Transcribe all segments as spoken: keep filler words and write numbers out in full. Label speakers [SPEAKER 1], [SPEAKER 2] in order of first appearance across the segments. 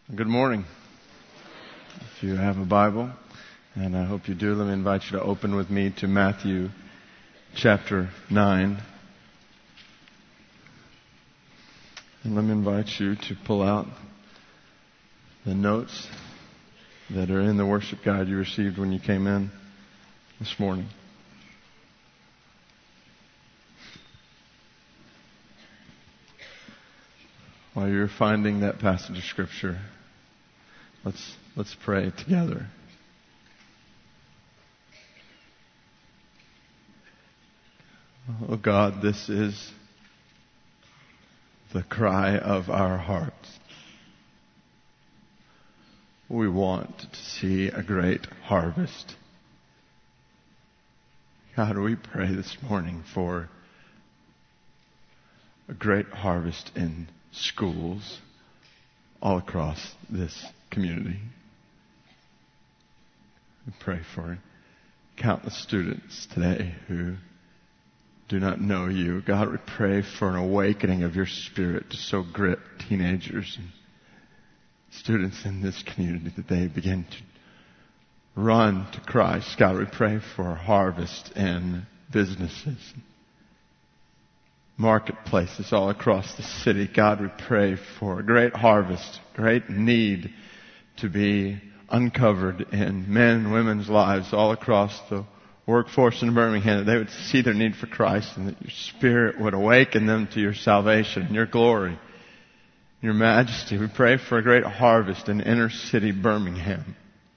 [SPEAKER 1] Good morning. If you have a Bible, and I hope you do, let me invite you to open with me to Matthew chapter nine. And let me invite you to pull out the notes that are in the worship guide you received when you came in this morning. While you're finding that passage of Scripture, let's let's pray together. Oh God, this is the cry of our hearts. We want to see a great harvest. God, we pray this morning for a great harvest in schools all across this community. We pray for countless students today who do not know you. God, we pray for an awakening of your Spirit to so grip teenagers and students in this community that they begin to run to Christ. God, we pray for a harvest in businesses, marketplaces all across the city. God, we pray for a great harvest, great need to be uncovered in men and women's lives all across the workforce in Birmingham, that they would see their need for Christ and that your Spirit would awaken them to your salvation and your glory, your majesty. We pray for a great harvest in inner city Birmingham.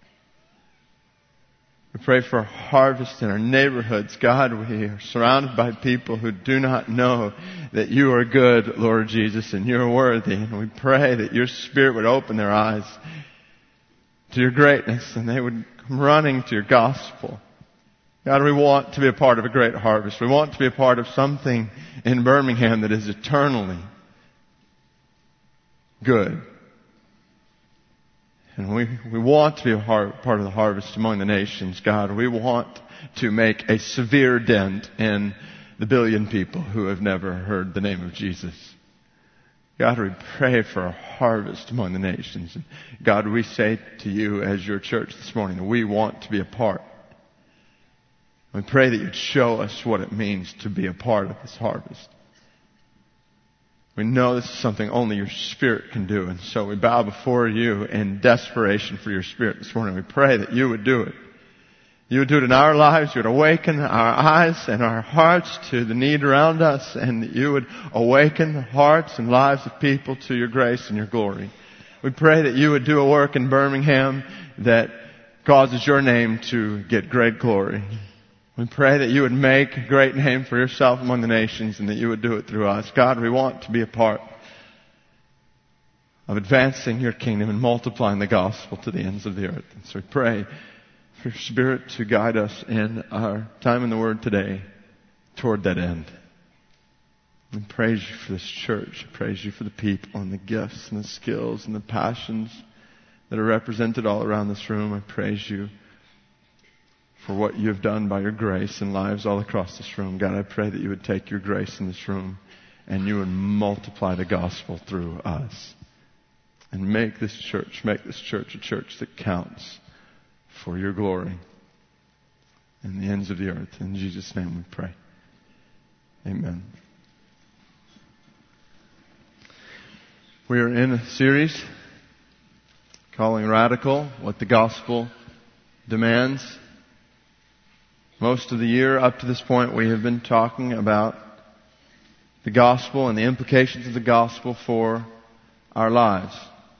[SPEAKER 1] We pray for a harvest in our neighborhoods. God, we are surrounded by people who do not know that you are good, Lord Jesus, and you're worthy. And we pray that your Spirit would open their eyes to your greatness and they would come running to your gospel. God, we want to be a part of a great harvest. We want to be a part of something in Birmingham that is eternally good. And we, we want to be a har- part of the harvest among the nations, God. We want to make a severe dent in the billion people who have never heard the name of Jesus. God, we pray for a harvest among the nations. And God, we say to you as your church this morning that we want to be a part. We pray that you'd show us what it means to be a part of this harvest. We know this is something only your Spirit can do, and so we bow before you in desperation for your Spirit this morning. We pray that you would do it. You would do it in our lives. You would awaken our eyes and our hearts to the need around us, and that you would awaken the hearts and lives of people to your grace and your glory. We pray that you would do a work in Birmingham that causes your name to get great glory. We pray that you would make a great name for yourself among the nations and that you would do it through us. God, we want to be a part of advancing your kingdom and multiplying the gospel to the ends of the earth. And so we pray for your Spirit to guide us in our time in the Word today toward that end. We praise you for this church. I praise you for the people and the gifts and the skills and the passions that are represented all around this room. I praise you for what you have done by your grace in lives all across this room. God, I pray that you would take your grace in this room and you would multiply the gospel through us. And make this church, make this church a church that counts for your glory and the ends of the earth. In Jesus' name we pray. Amen. We are in a series calling Radical, What the Gospel Demands. Most of the year up to this point we have been talking about the gospel and the implications of the gospel for our lives.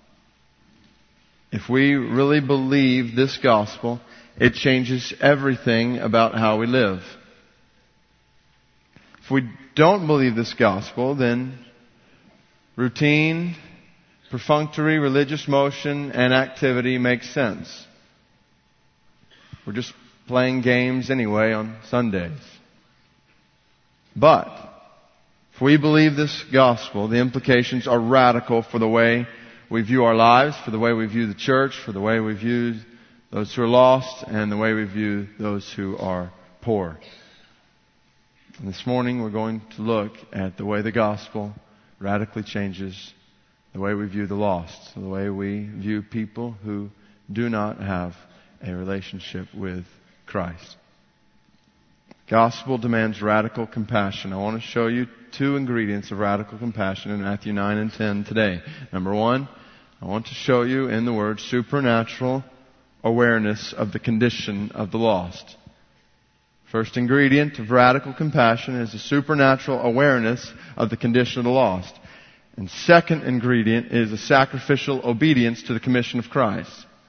[SPEAKER 1] If we really believe this gospel, it changes everything about how we live. If we don't believe this gospel, then routine, perfunctory religious motion and activity makes sense. We're just playing games anyway on Sundays. But if we believe this gospel, the implications are radical for the way we view our lives, for the way we view the church, for the way we view those who are lost, and the way we view those who are poor. And this morning we're going to look at the way the gospel radically changes the way we view the lost, the way we view people who do not have a relationship with Christ. Gospel demands radical compassion. I want to show you two ingredients of radical compassion in Matthew nine and ten today. Number one, I want to show you in the Word supernatural awareness of the condition of the lost. First ingredient of radical compassion is a supernatural awareness of the condition of the lost. And second ingredient is a sacrificial obedience to the commission of Christ.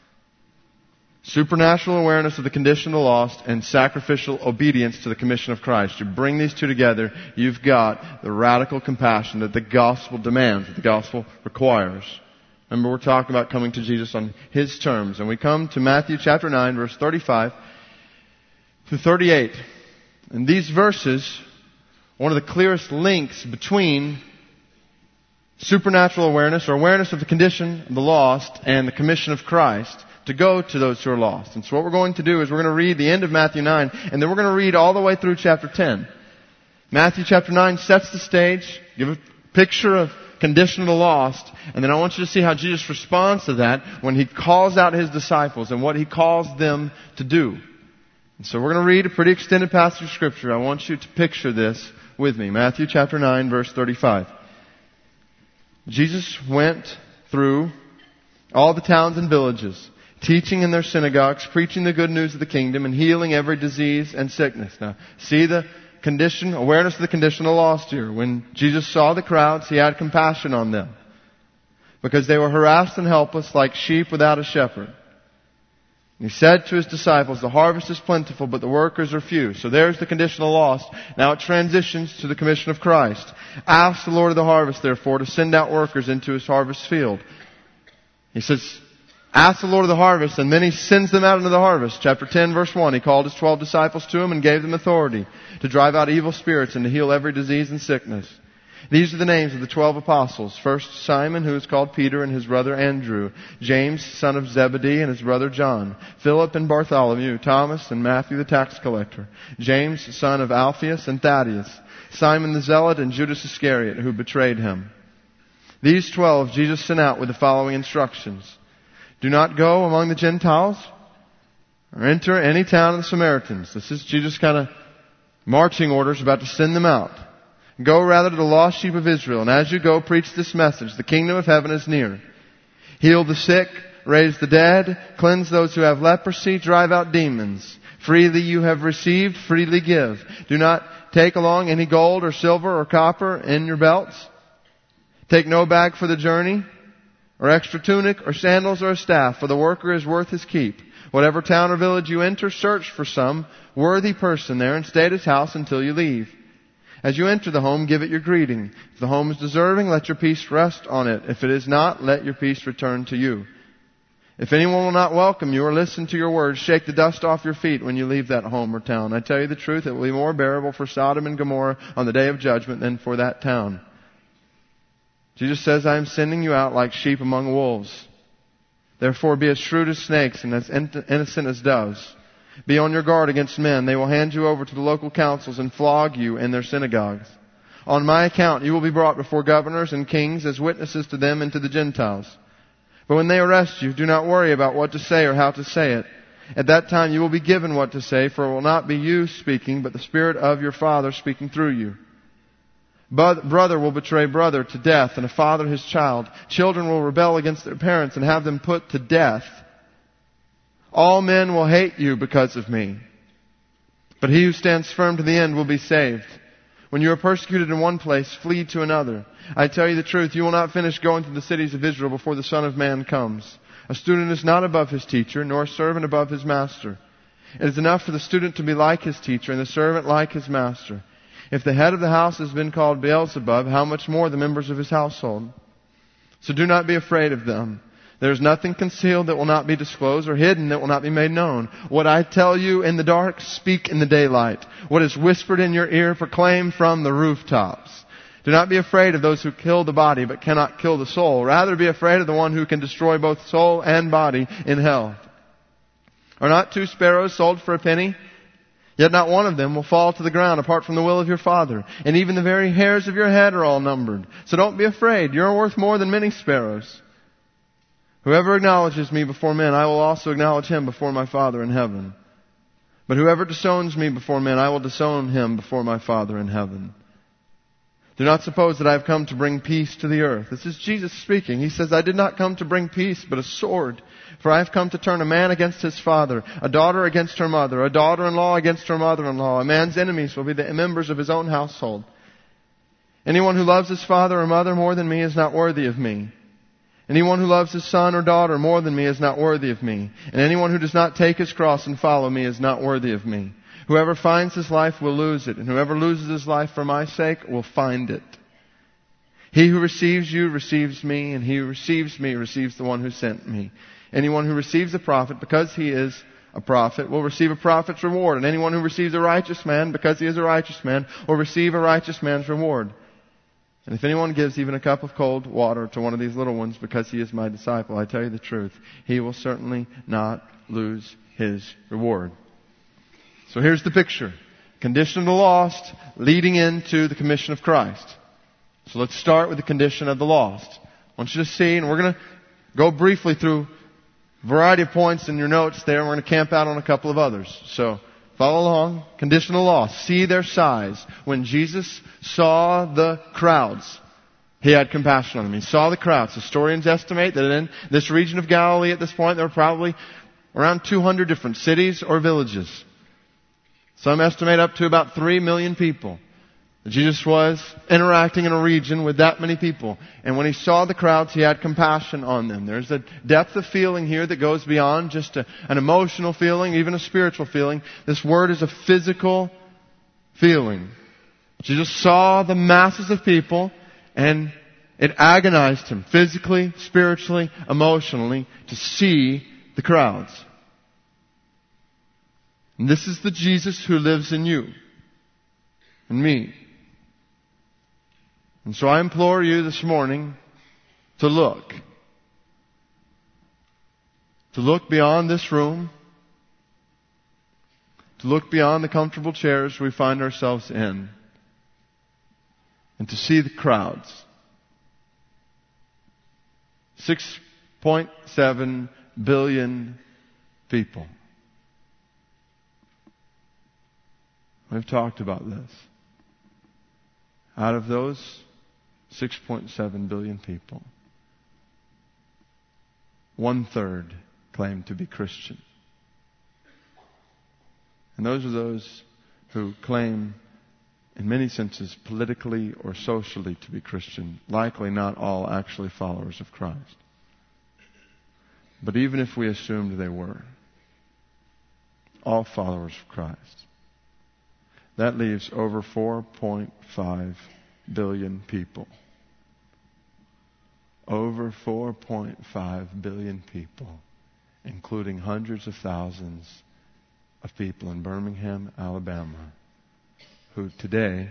[SPEAKER 1] Supernatural awareness of the condition of the lost and sacrificial obedience to the commission of Christ. You bring these two together, you've got the radical compassion that the gospel demands, that the gospel requires. Remember, we're talking about coming to Jesus on His terms. And we come to Matthew chapter nine, verse thirty-five to thirty-eight. And these verses, one of the clearest links between supernatural awareness or awareness of the condition of the lost and the commission of Christ to go to those who are lost. And so what we're going to do is we're going to read the end of Matthew nine, and then we're going to read all the way through chapter ten. Matthew chapter nine sets the stage, give a picture of condition of the lost, and then I want you to see how Jesus responds to that when He calls out His disciples and what He calls them to do. And so we're going to read a pretty extended passage of Scripture. I want you to picture this with me. Matthew chapter nine, verse thirty-five. Jesus went through all the towns and villages, teaching in their synagogues, preaching the good news of the kingdom, and healing every disease and sickness. Now, see the condition, awareness of the condition of the lost here. When Jesus saw the crowds, He had compassion on them, because they were harassed and helpless like sheep without a shepherd. And He said to His disciples, the harvest is plentiful, but the workers are few. So there's the condition of the lost. Now it transitions to the commission of Christ. Ask the Lord of the harvest, therefore, to send out workers into His harvest field. He says, ask the Lord of the harvest, and then He sends them out into the harvest. Chapter ten, verse one, He called His twelve disciples to Him and gave them authority to drive out evil spirits and to heal every disease and sickness. These are the names of the twelve apostles. First, Simon, who is called Peter, and his brother Andrew. James, son of Zebedee, and his brother John. Philip and Bartholomew. Thomas and Matthew the tax collector. James, son of Alphaeus and Thaddeus. Simon the zealot and Judas Iscariot, who betrayed Him. These twelve Jesus sent out with the following instructions. Do not go among the Gentiles or enter any town of the Samaritans. This is Jesus' kind of marching orders about to send them out. Go rather to the lost sheep of Israel, and as you go, preach this message. The kingdom of heaven is near. Heal the sick, raise the dead, cleanse those who have leprosy, drive out demons. Freely you have received, freely give. Do not take along any gold or silver or copper in your belts. Take no bag for the journey, or extra tunic, or sandals, or a staff, for the worker is worth his keep. Whatever town or village you enter, search for some worthy person there and stay at his house until you leave. As you enter the home, give it your greeting. If the home is deserving, let your peace rest on it. If it is not, let your peace return to you. If anyone will not welcome you or listen to your words, shake the dust off your feet when you leave that home or town. I tell you the truth, it will be more bearable for Sodom and Gomorrah on the day of judgment than for that town. Jesus says, I am sending you out like sheep among wolves. Therefore be as shrewd as snakes and as innocent as doves. Be on your guard against men. They will hand you over to the local councils and flog you in their synagogues. On my account you will be brought before governors and kings as witnesses to them and to the Gentiles. But when they arrest you, do not worry about what to say or how to say it. At that time you will be given what to say, for it will not be you speaking, but the Spirit of your Father speaking through you. But brother will betray brother to death, and a father his child. Children will rebel against their parents and have them put to death. All men will hate you because of me. But he who stands firm to the end will be saved. When you are persecuted in one place, flee to another. I tell you the truth, you will not finish going through the cities of Israel before the Son of Man comes. A student is not above his teacher, nor a servant above his master. It is enough for the student to be like his teacher, and the servant like his master. If the head of the house has been called Beelzebub, how much more the members of his household? So do not be afraid of them. There is nothing concealed that will not be disclosed, or hidden that will not be made known. What I tell you in the dark, speak in the daylight. What is whispered in your ear, proclaim from the rooftops. Do not be afraid of those who kill the body, but cannot kill the soul. Rather be afraid of the one who can destroy both soul and body in hell. Are not two sparrows sold for a penny? Yet not one of them will fall to the ground apart from the will of your Father. And even the very hairs of your head are all numbered. So don't be afraid. You're worth more than many sparrows. Whoever acknowledges me before men, I will also acknowledge him before my Father in heaven. But whoever disowns me before men, I will disown him before my Father in heaven. Do not suppose that I have come to bring peace to the earth. This is Jesus speaking. He says, I did not come to bring peace, but a sword. For I have come to turn a man against his father, a daughter against her mother, a daughter-in-law against her mother-in-law. A man's enemies will be the members of his own household. Anyone who loves his father or mother more than me is not worthy of me. Anyone who loves his son or daughter more than me is not worthy of me. And anyone who does not take his cross and follow me is not worthy of me. Whoever finds his life will lose it, and whoever loses his life for my sake will find it. He who receives you receives me, and he who receives me receives the one who sent me. Anyone who receives a prophet because he is a prophet will receive a prophet's reward, and anyone who receives a righteous man because he is a righteous man will receive a righteous man's reward. And if anyone gives even a cup of cold water to one of these little ones because he is my disciple, I tell you the truth, he will certainly not lose his reward. So here's the picture. Condition of the lost leading into the commission of Christ. So let's start with the condition of the lost. I want you to see, and we're going to go briefly through a variety of points in your notes there, and we're going to camp out on a couple of others. So follow along. Condition of the lost. See their size. When Jesus saw the crowds, He had compassion on them. He saw the crowds. Historians estimate that in this region of Galilee at this point, there were probably around two hundred different cities or villages. Some estimate up to about three million people. Jesus was interacting in a region with that many people. And when He saw the crowds, He had compassion on them. There's a depth of feeling here that goes beyond just a, an emotional feeling, even a spiritual feeling. This word is a physical feeling. Jesus saw the masses of people, and it agonized Him physically, spiritually, emotionally to see the crowds. And this is the Jesus who lives in you and me. And so I implore you this morning to look. To look beyond this room. To look beyond the comfortable chairs we find ourselves in. And to see the crowds. six point seven billion people. We've talked about this. Out of those six point seven billion people, one third claim to be Christian. And those are those who claim, in many senses, politically or socially to be Christian. Likely not all actually followers of Christ. But even if we assumed they were, all followers of Christ, that leaves over four point five billion people. Over four point five billion people, including hundreds of thousands of people in Birmingham, Alabama, who today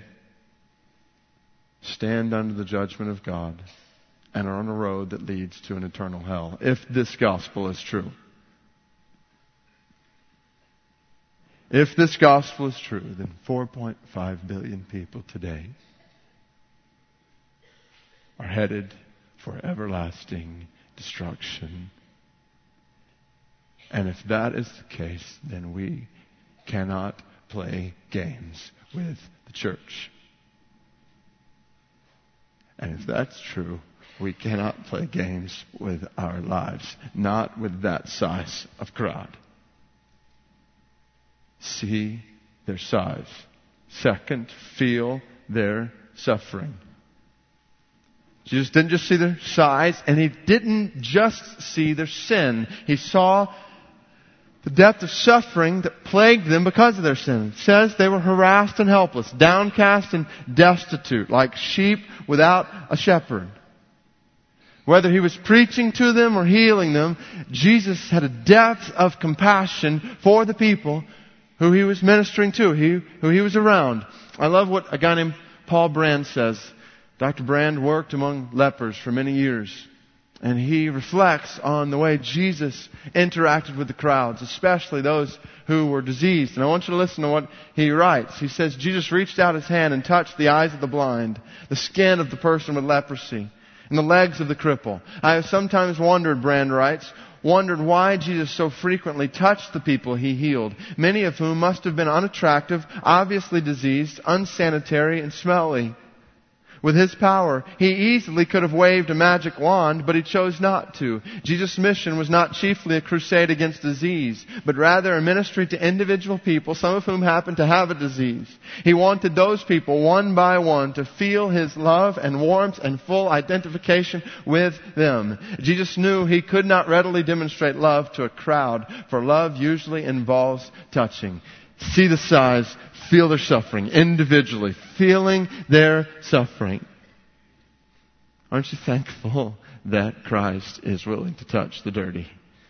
[SPEAKER 1] stand under the judgment of God and are on a road that leads to an eternal hell, if this gospel is true. If this gospel is true, then four point five billion people today are headed for everlasting destruction. And if that is the case, then we cannot play games with the church. And if that's true, we cannot play games with our lives, not with that size of crowd. See their size. Second, feel their suffering. Jesus didn't just see their size, and He didn't just see their sin. He saw the depth of suffering that plagued them because of their sin. It says they were harassed and helpless, downcast and destitute, like sheep without a shepherd. Whether He was preaching to them or healing them, Jesus had a depth of compassion for the people who He was ministering to, he, who He was around. I love what a guy named Paul Brand says. Doctor Brand worked among lepers for many years. And he reflects on the way Jesus interacted with the crowds, especially those who were diseased. And I want you to listen to what he writes. He says, Jesus reached out his hand and touched the eyes of the blind, the skin of the person with leprosy, and the legs of the cripple. I have sometimes wondered, Brand writes, wondered why Jesus so frequently touched the people he healed, many of whom must have been unattractive, obviously diseased, unsanitary, and smelly. With his power, he easily could have waved a magic wand, but he chose not to. Jesus' mission was not chiefly a crusade against disease, but rather a ministry to individual people, some of whom happened to have a disease. He wanted those people, one by one, to feel his love and warmth and full identification with them. Jesus knew he could not readily demonstrate love to a crowd, for love usually involves touching. See the size, feel their suffering individually, feeling their suffering. Aren't you thankful that Christ is willing to touch the dirty,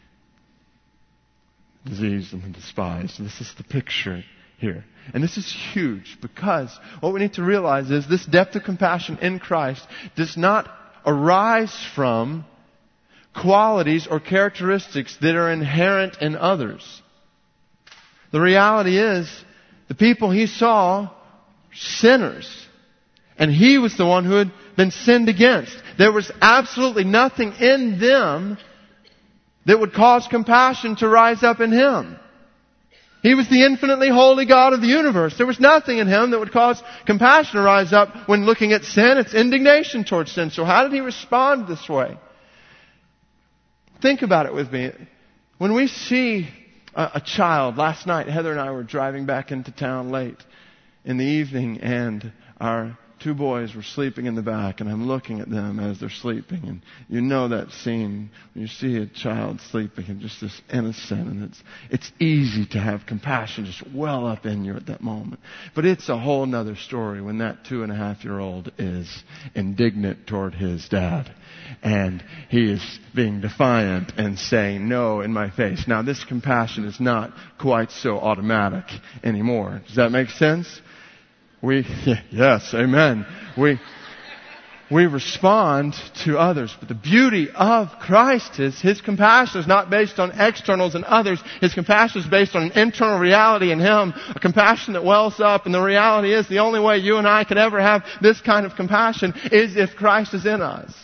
[SPEAKER 1] diseased, and the despised? This is the picture here. And this is huge because what we need to realize is this depth of compassion in Christ does not arise from qualities or characteristics that are inherent in others. The reality is, the people he saw, sinners. And he was the one who had been sinned against. There was absolutely nothing in them that would cause compassion to rise up in him. He was the infinitely holy God of the universe. There was nothing in him that would cause compassion to rise up when looking at sin. It's indignation towards sin. So how did he respond this way? Think about it with me. When we see a, a child, last night Heather and I were driving back into town late in the evening, and our two boys were sleeping in the back, and I'm looking at them as they're sleeping. And you know that scene when you see a child sleeping and just this innocent, and it's it's easy to have compassion just well up in you at that moment. But it's a whole nother story when that two and a half year old is indignant toward his dad. And he is being defiant and saying no in my face. Now this compassion is not quite so automatic anymore. Does that make sense? We, yes, amen. We, we respond to others. But the beauty of Christ is His compassion is not based on externals and others. His compassion is based on an internal reality in Him, a compassion that wells up. And the reality is the only way you and I could ever have this kind of compassion is if Christ is in us.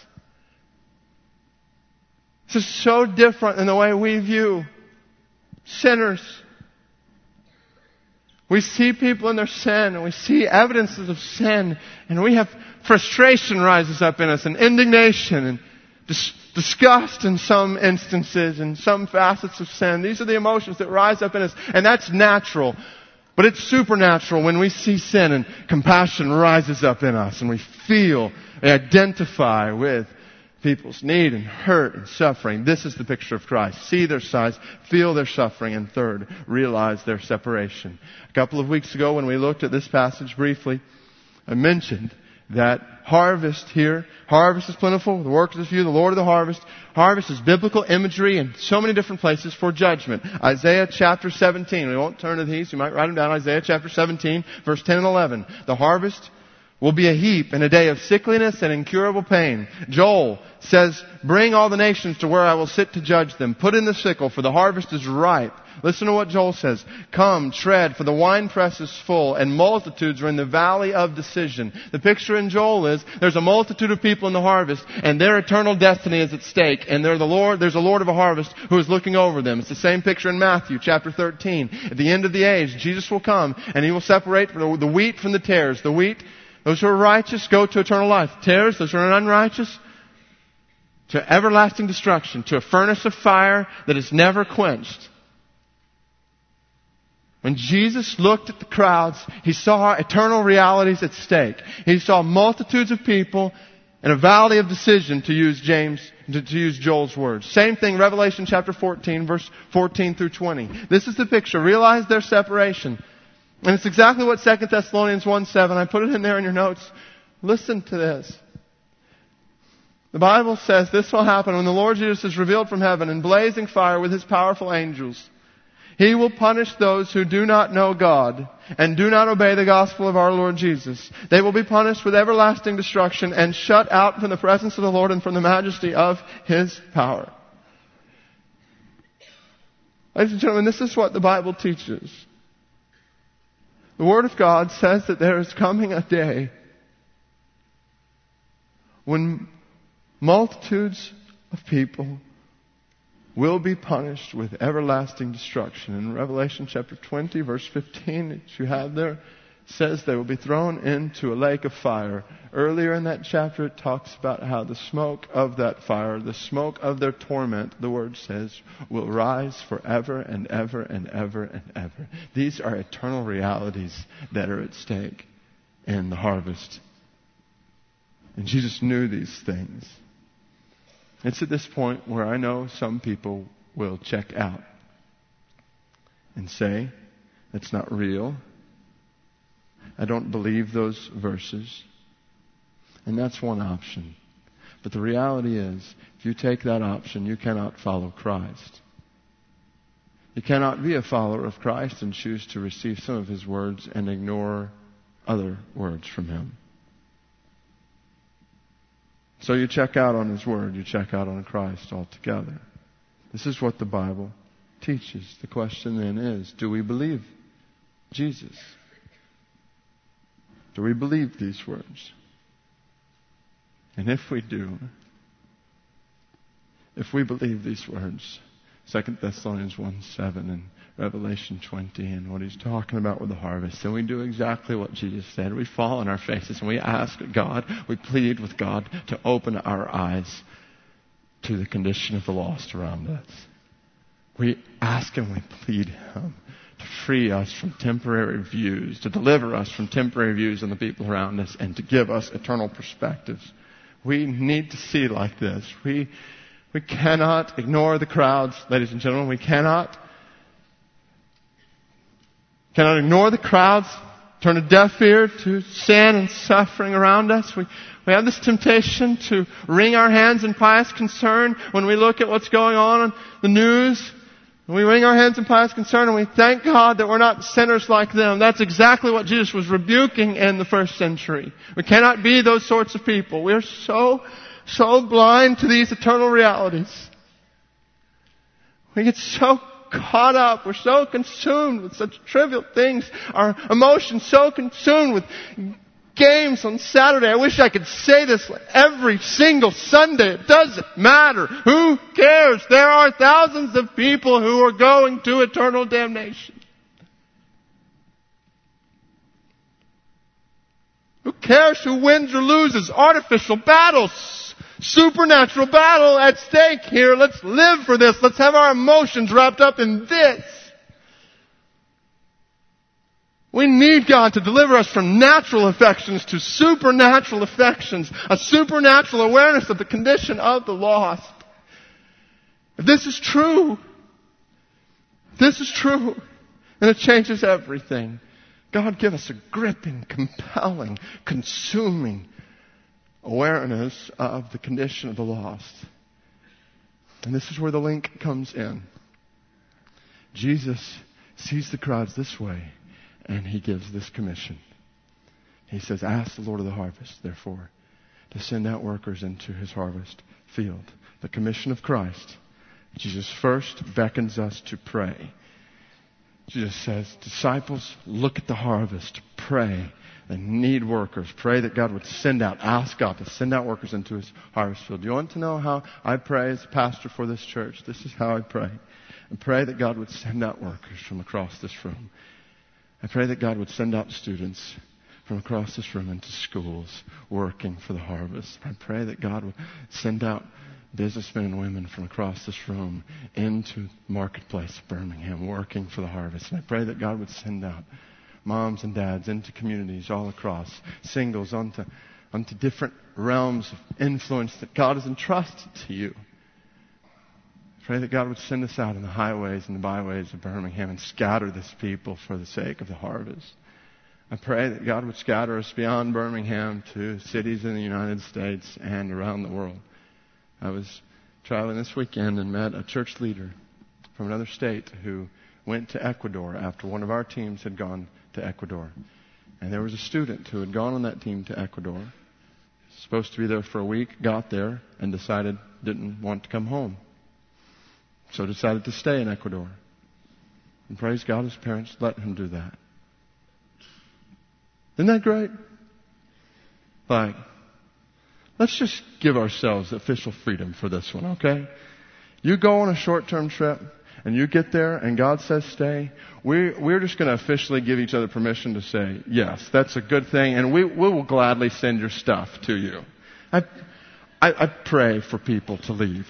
[SPEAKER 1] This is so different than the way we view sinners. We see people in their sin, and we see evidences of sin, and we have frustration rises up in us, and indignation, and dis- disgust in some instances, and some facets of sin. These are the emotions that rise up in us, and that's natural. But it's supernatural when we see sin, and compassion rises up in us, and we feel, we identify with people's need and hurt and suffering. This is the picture of Christ. See their size, feel their suffering, and third, realize their separation. A couple of weeks ago when we looked at this passage briefly, I mentioned that harvest here, harvest is plentiful, the workers is few, the Lord of the harvest. Harvest is biblical imagery in so many different places for judgment. Isaiah chapter seventeen, we won't turn to these, you might write them down. Isaiah chapter seventeen, verse ten and eleven. The harvest will be a heap in a day of sickliness and incurable pain. Joel says, bring all the nations to where I will sit to judge them. Put in the sickle, for the harvest is ripe. Listen to what Joel says. Come, tread, for the winepress is full, and multitudes are in the valley of decision. The picture in Joel is, there's a multitude of people in the harvest, and their eternal destiny is at stake. And they're the Lord, there's a Lord of a harvest who is looking over them. It's the same picture in Matthew chapter thirteen. At the end of the age, Jesus will come, and He will separate the wheat from the tares. The wheat, those who are righteous go to eternal life. Tares, those who are unrighteous, to everlasting destruction, to a furnace of fire that is never quenched. When Jesus looked at the crowds, He saw eternal realities at stake. He saw multitudes of people in a valley of decision, to use James, to, to use Joel's words. Same thing, Revelation chapter fourteen, verse fourteen through twenty. This is the picture. Realize their separation. And it's exactly what Second Thessalonians one seven, I put it in there in your notes. Listen to this. The Bible says this will happen when the Lord Jesus is revealed from heaven in blazing fire with His powerful angels. He will punish those who do not know God and do not obey the gospel of our Lord Jesus. They will be punished with everlasting destruction and shut out from the presence of the Lord and from the majesty of His power. Ladies and gentlemen, this is what the Bible teaches. The Word of God says that there is coming a day when multitudes of people will be punished with everlasting destruction. In Revelation chapter twenty, verse fifteen, that you have there, says they will be thrown into a lake of fire. Earlier in that chapter, it talks about how the smoke of that fire, the smoke of their torment, the Word says, will rise forever and ever and ever and ever. These are eternal realities that are at stake in the harvest. And Jesus knew these things. It's at this point where I know some people will check out and say, it's not real. I don't believe those verses. And that's one option. But the reality is, if you take that option, you cannot follow Christ. You cannot be a follower of Christ and choose to receive some of His words and ignore other words from Him. So you check out on His Word. You check out on Christ altogether. This is what the Bible teaches. The question then is, do we believe Jesus? Do we believe these words? And if we do, if we believe these words, Second Thessalonians one seven and Revelation twenty and what he's talking about with the harvest, then we do exactly what Jesus said. We fall on our faces and we ask God, we plead with God to open our eyes to the condition of the lost around us. We ask and we plead Him to free us from temporary views, to deliver us from temporary views on the people around us, and to give us eternal perspectives. We need to see like this. We we cannot ignore the crowds, ladies and gentlemen. We cannot cannot ignore the crowds, turn a deaf ear to sin and suffering around us. We we have this temptation to wring our hands in pious concern when we look at what's going on in the news. And we wring our hands in pious concern and we thank God that we're not sinners like them. That's exactly what Jesus was rebuking in the first century. We cannot be those sorts of people. We're so, so blind to these eternal realities. We get so caught up. We're so consumed with such trivial things. Our emotions so consumed with games on Saturday. I wish I could say this every single Sunday. It doesn't matter. Who cares? There are thousands of people who are going to eternal damnation. Who cares who wins or loses? Artificial battles. Supernatural battle at stake here. Let's live for this. Let's have our emotions wrapped up in this. We need God to deliver us from natural affections to supernatural affections, a supernatural awareness of the condition of the lost. If this is true, if this is true, then it changes everything. God give us a gripping, compelling, consuming awareness of the condition of the lost. And this is where the link comes in. Jesus sees the crowds this way. And He gives this commission. He says, ask the Lord of the harvest, therefore, to send out workers into His harvest field. The commission of Christ. Jesus first beckons us to pray. Jesus says, disciples, look at the harvest. Pray. They need workers. Pray that God would send out, ask God to send out workers into His harvest field. Do you want to know how I pray as a pastor for this church? This is how I pray. I pray that God would send out workers from across this room. I pray that God would send out students from across this room into schools working for the harvest. I pray that God would send out businessmen and women from across this room into the marketplace of Birmingham working for the harvest. And I pray that God would send out moms and dads into communities all across, singles onto, onto different realms of influence that God has entrusted to you. Pray that God would send us out in the highways and the byways of Birmingham and scatter this people for the sake of the harvest. I pray that God would scatter us beyond Birmingham to cities in the United States and around the world. I was traveling this weekend and met a church leader from another state who went to Ecuador after one of our teams had gone to Ecuador. And there was a student who had gone on that team to Ecuador, supposed to be there for a week, got there, and decided didn't want to come home. So decided to stay in Ecuador. And praise God, his parents let him do that. Isn't that great? Like, let's just give ourselves official freedom for this one, okay? You go on a short-term trip, and you get there, and God says stay. We, we're just going to officially give each other permission to say, yes, that's a good thing, and we, we will gladly send your stuff to you. I, I, I pray for people to leave.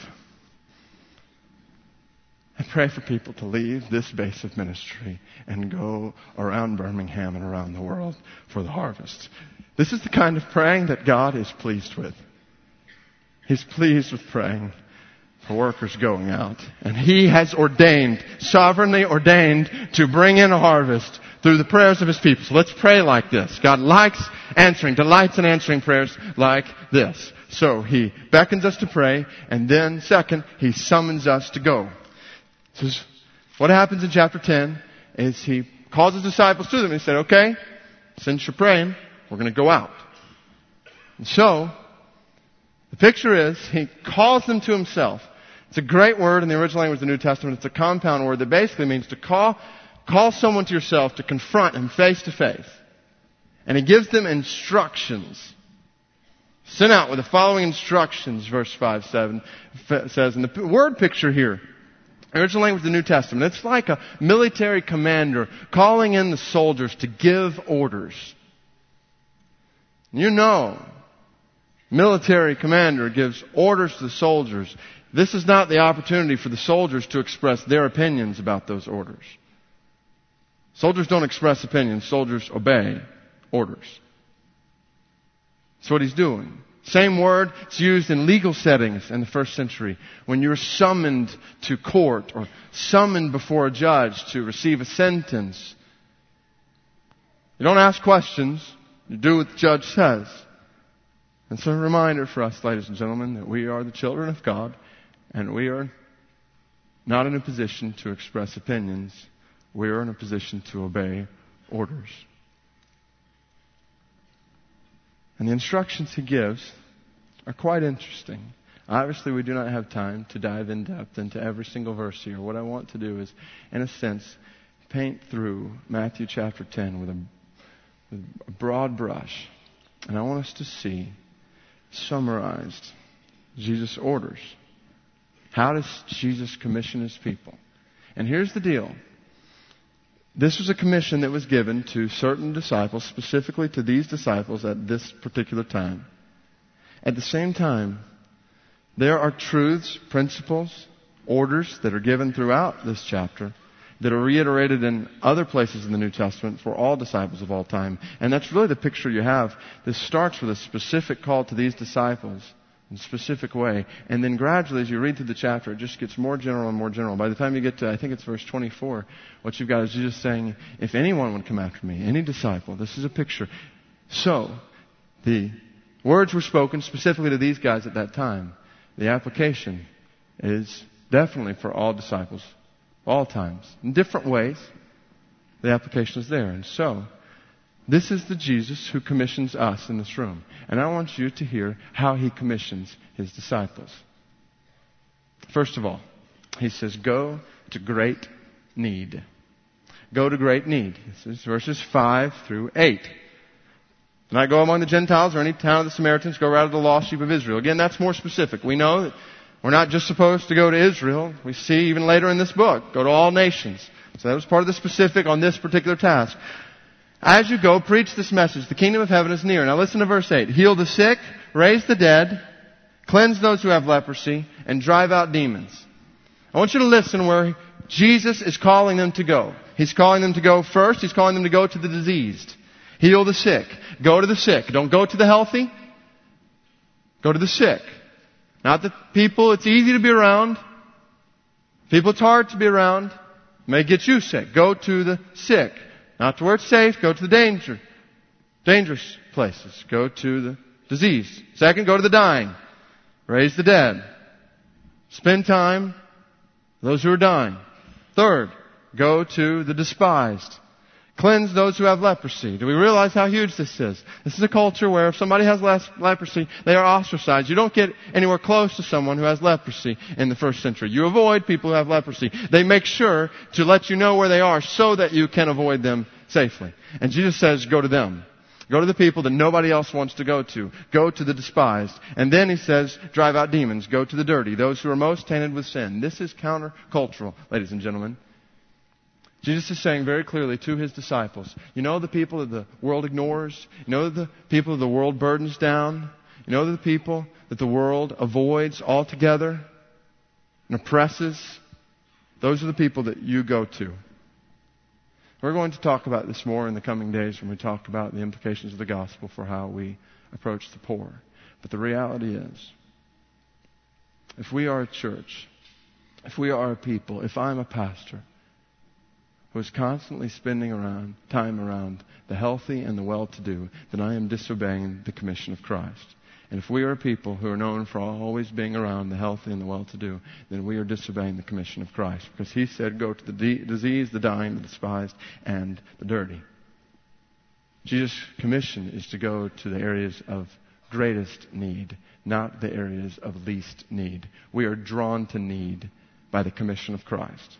[SPEAKER 1] I pray for people to leave this base of ministry and go around Birmingham and around the world for the harvest. This is the kind of praying that God is pleased with. He's pleased with praying for workers going out. And He has ordained, sovereignly ordained, to bring in a harvest through the prayers of His people. So let's pray like this. God likes answering, delights in answering prayers like this. So He beckons us to pray, and then second, He summons us to go. So what happens in chapter ten is He calls His disciples to them. He said, okay, since you're praying, we're going to go out. And so, the picture is, He calls them to Himself. It's a great word in the original language of the New Testament. It's a compound word that basically means to call, call someone to yourself, to confront him face to face. And He gives them instructions. Sent out with the following instructions, verse five, seven says, and the word picture here, original language of the New Testament, it's like a military commander calling in the soldiers to give orders. You know, military commander gives orders to the soldiers. This is not the opportunity for the soldiers to express their opinions about those orders. Soldiers don't express opinions. Soldiers obey orders. That's what He's doing. Same word, it's used in legal settings in the first century. When you're summoned to court or summoned before a judge to receive a sentence. You don't ask questions. You do what the judge says. It's a reminder for us, ladies and gentlemen, that we are the children of God, and we are not in a position to express opinions. We are in a position to obey orders. And the instructions He gives are quite interesting. Obviously, we do not have time to dive in depth into every single verse here. What I want to do is, in a sense, paint through Matthew chapter ten with a, with a broad brush. And I want us to see, summarized, Jesus' orders. How does Jesus commission His people? And here's the deal. This was a commission that was given to certain disciples, specifically to these disciples at this particular time. At the same time, there are truths, principles, orders that are given throughout this chapter that are reiterated in other places in the New Testament for all disciples of all time. And that's really the picture you have. This starts with a specific call to these disciples in a specific way. And then gradually, as you read through the chapter, it just gets more general and more general. By the time you get to, I think it's verse twenty-four, what you've got is Jesus saying, if anyone would come after me, any disciple, this is a picture. So, the words were spoken specifically to these guys at that time. The application is definitely for all disciples, all times. In different ways, the application is there. And so, this is the Jesus who commissions us in this room. And I want you to hear how He commissions His disciples. First of all, He says, go to great need. Go to great need. This is verses five through eight. Do not go among the Gentiles or any town of the Samaritans. Go rather to the lost sheep of Israel. Again, that's more specific. We know that we're not just supposed to go to Israel. We see even later in this book, go to all nations. So that was part of the specific on this particular task. As you go, preach this message. The kingdom of heaven is near. Now listen to verse eight. Heal the sick, raise the dead, cleanse those who have leprosy, and drive out demons. I want you to listen where Jesus is calling them to go. He's calling them to go first. He's calling them to go to the diseased. Heal the sick. Go to the sick. Don't go to the healthy. Go to the sick. Not the people it's easy to be around. People it's hard to be around. May get you sick. Go to the sick. Not to where it's safe. Go to the danger, dangerous places. Go to the diseased. Second, go to the dying. Raise the dead. Spend time with those who are dying. Third, Go to the despised. Cleanse those who have leprosy. Do we realize how huge this is? This is a culture where if somebody has less leprosy, they are ostracized. You don't get anywhere close to someone who has leprosy in the first century. You avoid people who have leprosy. They make sure to let you know where they are so that you can avoid them safely. And Jesus says, go to them. Go to the people that nobody else wants to go to. Go to the despised. And then he says, drive out demons. Go to the dirty, those who are most tainted with sin. This is countercultural, ladies and gentlemen. Jesus is saying very clearly to his disciples, you know the people that the world ignores? You know the people that the world burdens down? You know the people that the world avoids altogether and oppresses? Those are the people that you go to. We're going to talk about this more in the coming days when we talk about the implications of the gospel for how we approach the poor. But the reality is, if we are a church, if we are a people, if I'm a pastor who is constantly spending around time around the healthy and the well-to-do, then I am disobeying the commission of Christ. And if we are a people who are known for always being around the healthy and the well-to-do, then we are disobeying the commission of Christ. Because he said, go to the de- diseased, the dying, the despised, and the dirty. Jesus' commission is to go to the areas of greatest need, not the areas of least need. We are drawn to need by the commission of Christ.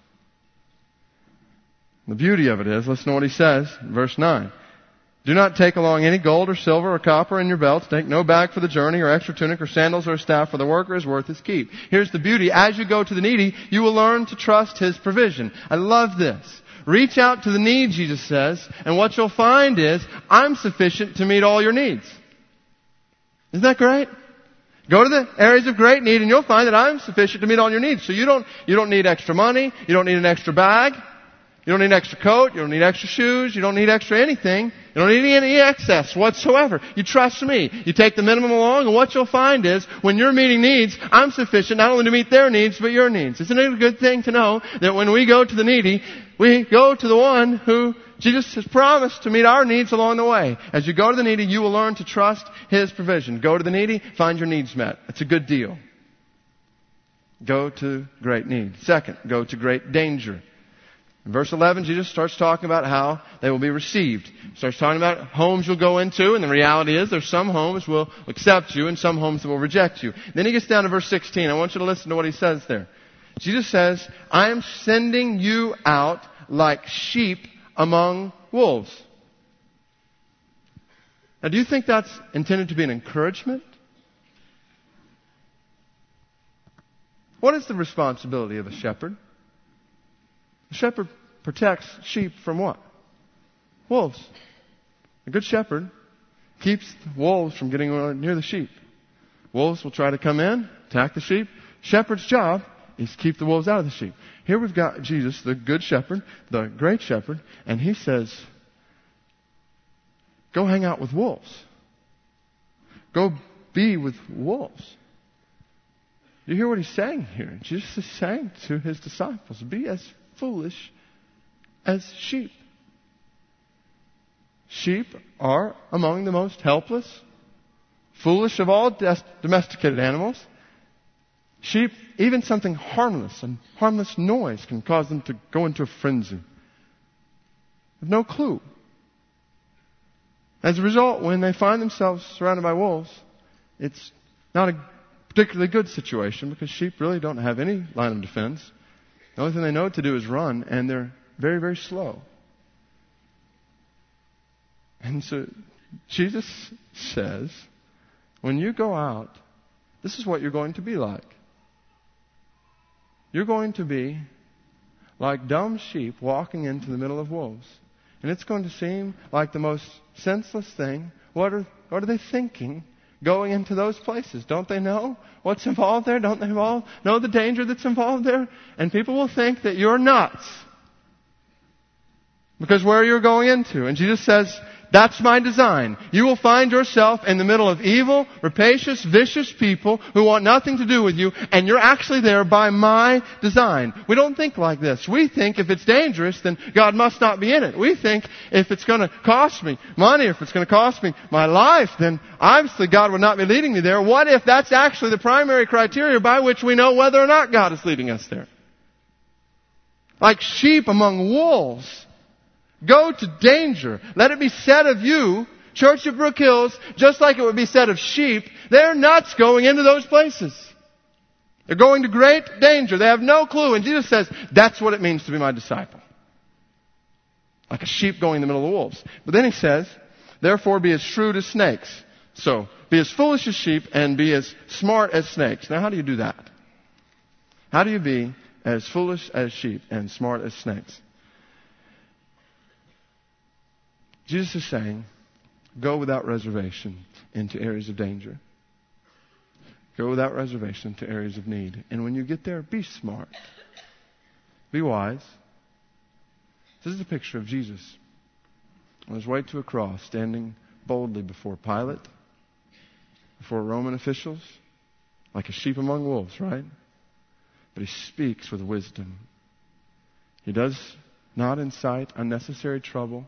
[SPEAKER 1] The beauty of it is, listen to what he says in verse nine. Do not take along any gold or silver or copper in your belts. Take no bag for the journey or extra tunic or sandals or a staff, for the worker is worth his keep. Here's the beauty. As you go to the needy, you will learn to trust his provision. I love this. Reach out to the need, Jesus says, and what you'll find is, I'm sufficient to meet all your needs. Isn't that great? Go to the areas of great need and you'll find that I'm sufficient to meet all your needs. So you don't, you don't need extra money. You don't need an extra bag. You don't need an extra coat. You don't need extra shoes. You don't need extra anything. You don't need any excess whatsoever. You trust me. You take the minimum along, and what you'll find is, when you're meeting needs, I'm sufficient not only to meet their needs, but your needs. Isn't it a good thing to know that when we go to the needy, we go to the one who Jesus has promised to meet our needs along the way. As you go to the needy, you will learn to trust his provision. Go to the needy, find your needs met. It's a good deal. Go to great need. Second, go to great danger. In verse eleven, Jesus starts talking about how they will be received. He starts talking about homes you'll go into, and the reality is there's some homes will accept you and some homes that will reject you. Then he gets down to verse sixteen. I want you to listen to what he says there. Jesus says, I am sending you out like sheep among wolves. Now, do you think that's intended to be an encouragement? What is the responsibility of a shepherd? A shepherd protects sheep from what? Wolves. A good shepherd keeps the wolves from getting near the sheep. Wolves will try to come in, attack the sheep. Shepherd's job is to keep the wolves out of the sheep. Here we've got Jesus, the good shepherd, the great shepherd, and he says, go hang out with wolves. Go be with wolves. You hear what he's saying here? Jesus is saying to his disciples, be as foolish as sheep. Sheep are among the most helpless, foolish of all domesticated animals. Sheep, even something harmless and harmless noise can cause them to go into a frenzy. They have no clue. As a result, when they find themselves surrounded by wolves, it's not a particularly good situation because sheep really don't have any line of defense. The only thing they know what to do is run, and they're very, very slow. And so Jesus says, when you go out, this is what you're going to be like. You're going to be like dumb sheep walking into the middle of wolves. And it's going to seem like the most senseless thing. What are, what are they thinking going into those places? Don't they know what's involved there? Don't they all know the danger that's involved there? And people will think that you're nuts because where you're going into. And Jesus says, that's my design. You will find yourself in the middle of evil, rapacious, vicious people who want nothing to do with you, and you're actually there by my design. We don't think like this. We think if it's dangerous, then God must not be in it. We think if it's going to cost me money, if it's going to cost me my life, then obviously God would not be leading me there. What if that's actually the primary criteria by which we know whether or not God is leading us there? Like sheep among wolves. Go to danger. Let it be said of you, Church of Brook Hills, just like it would be said of sheep, they're nuts going into those places. They're going to great danger. They have no clue. And Jesus says, that's what it means to be my disciple. Like a sheep going in the middle of the wolves. But then he says, therefore be as shrewd as snakes. So, be as foolish as sheep and be as smart as snakes. Now, how do you do that? How do you be as foolish as sheep and smart as snakes? Jesus is saying, go without reservation into areas of danger. Go without reservation to areas of need. And when you get there, be smart. Be wise. This is a picture of Jesus on his way to a cross, standing boldly before Pilate, before Roman officials, like a sheep among wolves, right? But he speaks with wisdom. He does not incite unnecessary trouble,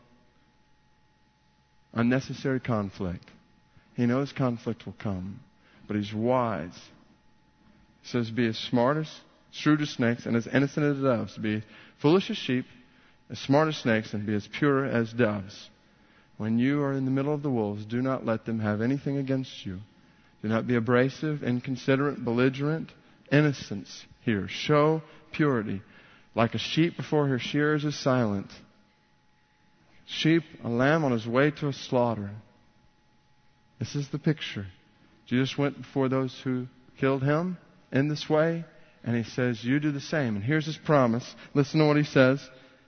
[SPEAKER 1] unnecessary conflict. He knows conflict will come, but he's wise. He says, be as smart as shrewd as snakes and as innocent as doves. Be foolish as sheep, as smart as snakes, and be as pure as doves. When you are in the middle of the wolves, do not let them have anything against you. Do not be abrasive, inconsiderate, belligerent. Innocence here. Show purity. Like a sheep before her shearers is silent. Sheep, a lamb on his way to a slaughter. This is the picture. Jesus went before those who killed him in this way, and he says, you do the same. And here's his promise. Listen to what he says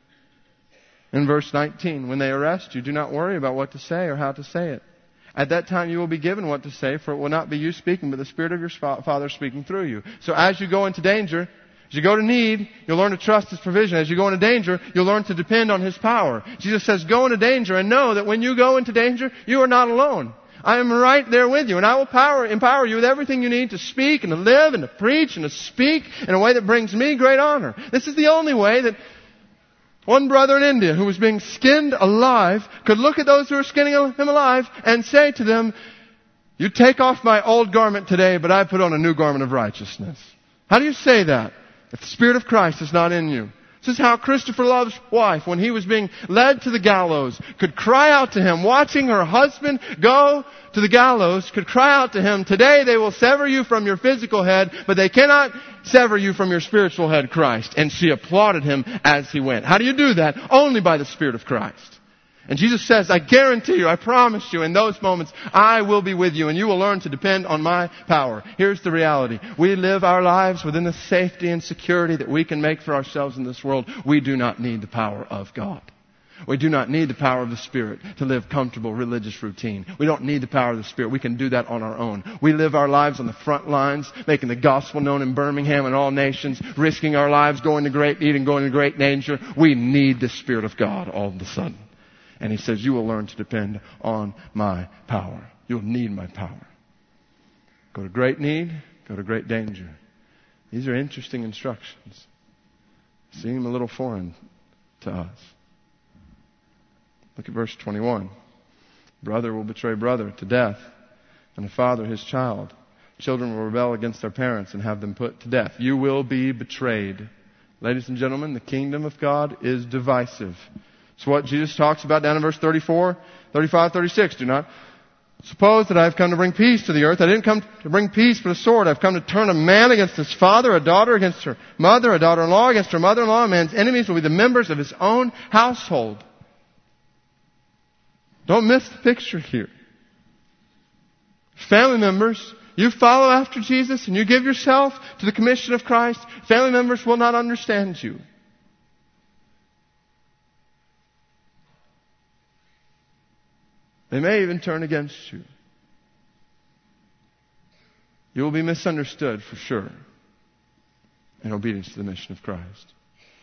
[SPEAKER 1] in verse nineteen. When they arrest you, do not worry about what to say or how to say it. At that time you will be given what to say, for it will not be you speaking, but the Spirit of your Father speaking through you. So as you go into danger, as you go to need, you'll learn to trust His provision. As you go into danger, you'll learn to depend on His power. Jesus says, go into danger and know that when you go into danger, you are not alone. I am right there with you, and I will power, empower you with everything you need to speak and to live and to preach and to speak in a way that brings me great honor. This is the only way that one brother in India who was being skinned alive could look at those who were skinning him alive and say to them, you take off my old garment today, but I put on a new garment of righteousness. How do you say that if the Spirit of Christ is not in you? This is how Christopher Love's wife, when he was being led to the gallows, could cry out to him, watching her husband go to the gallows, could cry out to him, today they will sever you from your physical head, but they cannot sever you from your spiritual head, Christ. And she applauded him as he went. How do you do that? Only by the Spirit of Christ. And Jesus says, I guarantee you, I promise you, in those moments, I will be with you and you will learn to depend on my power. Here's the reality. We live our lives within the safety and security that we can make for ourselves in this world. We do not need the power of God. We do not need the power of the Spirit to live comfortable religious routine. We don't need the power of the Spirit. We can do that on our own. We live our lives on the front lines, making the gospel known in Birmingham and all nations, risking our lives, going to great need and going to great danger. We need the Spirit of God all of a sudden. And He says, you will learn to depend on my power. You'll need my power. Go to great need, go to great danger. These are interesting instructions. Seem a little foreign to us. Look at verse twenty-one. Brother will betray brother to death, and a father his child. Children will rebel against their parents and have them put to death. You will be betrayed. Ladies and gentlemen, the kingdom of God is divisive. It's what Jesus talks about down in verse thirty-four, thirty-five, thirty-six. Do not suppose that I have come to bring peace to the earth. I didn't come to bring peace but a sword. I've come to turn a man against his father, a daughter against her mother, a daughter-in-law against her mother-in-law. A man's enemies will be the members of his own household. Don't miss the picture here. Family members, you follow after Jesus and you give yourself to the commission of Christ, family members will not understand you. They may even turn against you. You will be misunderstood for sure in obedience to the mission of Christ.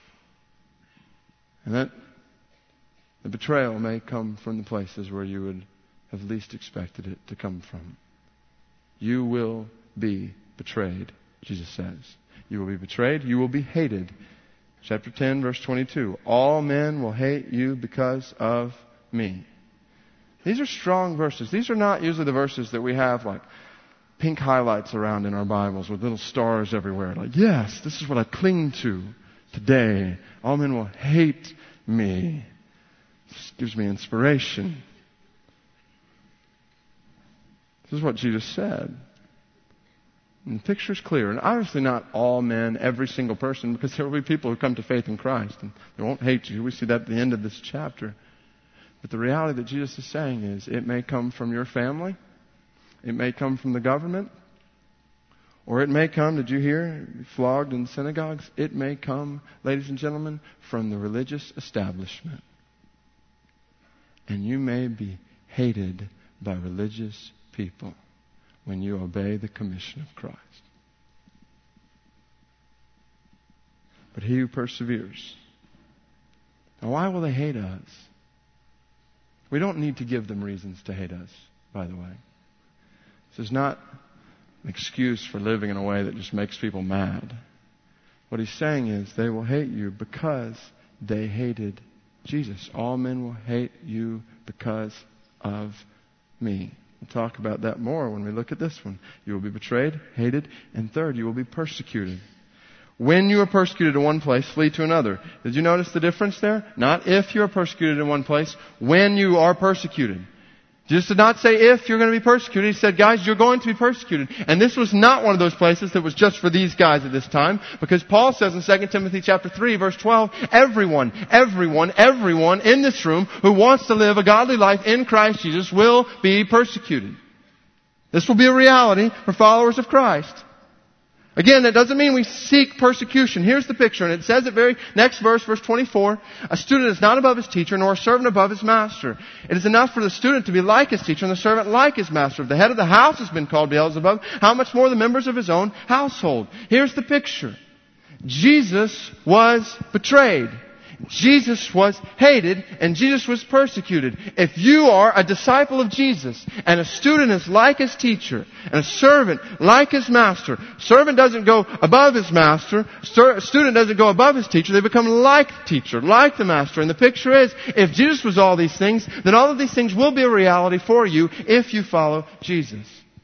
[SPEAKER 1] And that the betrayal may come from the places where you would have least expected it to come from. You will be betrayed, Jesus says. You will be betrayed. You will be hated. Chapter ten, verse twenty-two. All men will hate you because of me. These are strong verses. These are not usually the verses that we have like pink highlights around in our Bibles with little stars everywhere. Like, yes, this is what I cling to. today all men will hate me. This gives me inspiration. This is what Jesus said. And the picture's clear. And obviously not all men, every single person, because there will be people who come to faith in Christ and they won't hate you. We see that at the end of this chapter. But the reality that Jesus is saying is it may come from your family. It may come from the government. Or it may come, did you hear, flogged in synagogues? It may come, ladies and gentlemen, from the religious establishment. And you may be hated by religious people when you obey the commission of Christ. But he who perseveres. Now, why will they hate us? We don't need to give them reasons to hate us, by the way. This is not an excuse for living in a way that just makes people mad. What he's saying is they will hate you because they hated Jesus. All men will hate you because of me. We'll talk about that more when we look at this one. You will be betrayed, hated, and third, you will be persecuted. When you are persecuted in one place, flee to another. Did you notice the difference there? Not if you are persecuted in one place, when you are persecuted. Jesus did not say if you're going to be persecuted. He said, guys, you're going to be persecuted. And this was not one of those places that was just for these guys at this time. Because Paul says in Second Timothy chapter three, verse twelve, everyone, everyone, everyone in this room who wants to live a godly life in Christ Jesus will be persecuted. This will be a reality for followers of Christ. Again, that doesn't mean we seek persecution. Here's the picture, and it says it very next verse, verse twenty-four. A student is not above his teacher, nor a servant above his master. It is enough for the student to be like his teacher, and the servant like his master. If the head of the house has been called Beelzebub, how much more the members of his own household? Here's the picture. Jesus was betrayed. Jesus was hated and Jesus was persecuted. If you are a disciple of Jesus and a student is like his teacher and a servant like his master, servant doesn't go above his master, student doesn't go above his teacher, they become like the teacher, like the master. And the picture is, if Jesus was all these things, then all of these things will be a reality for you if you follow Jesus.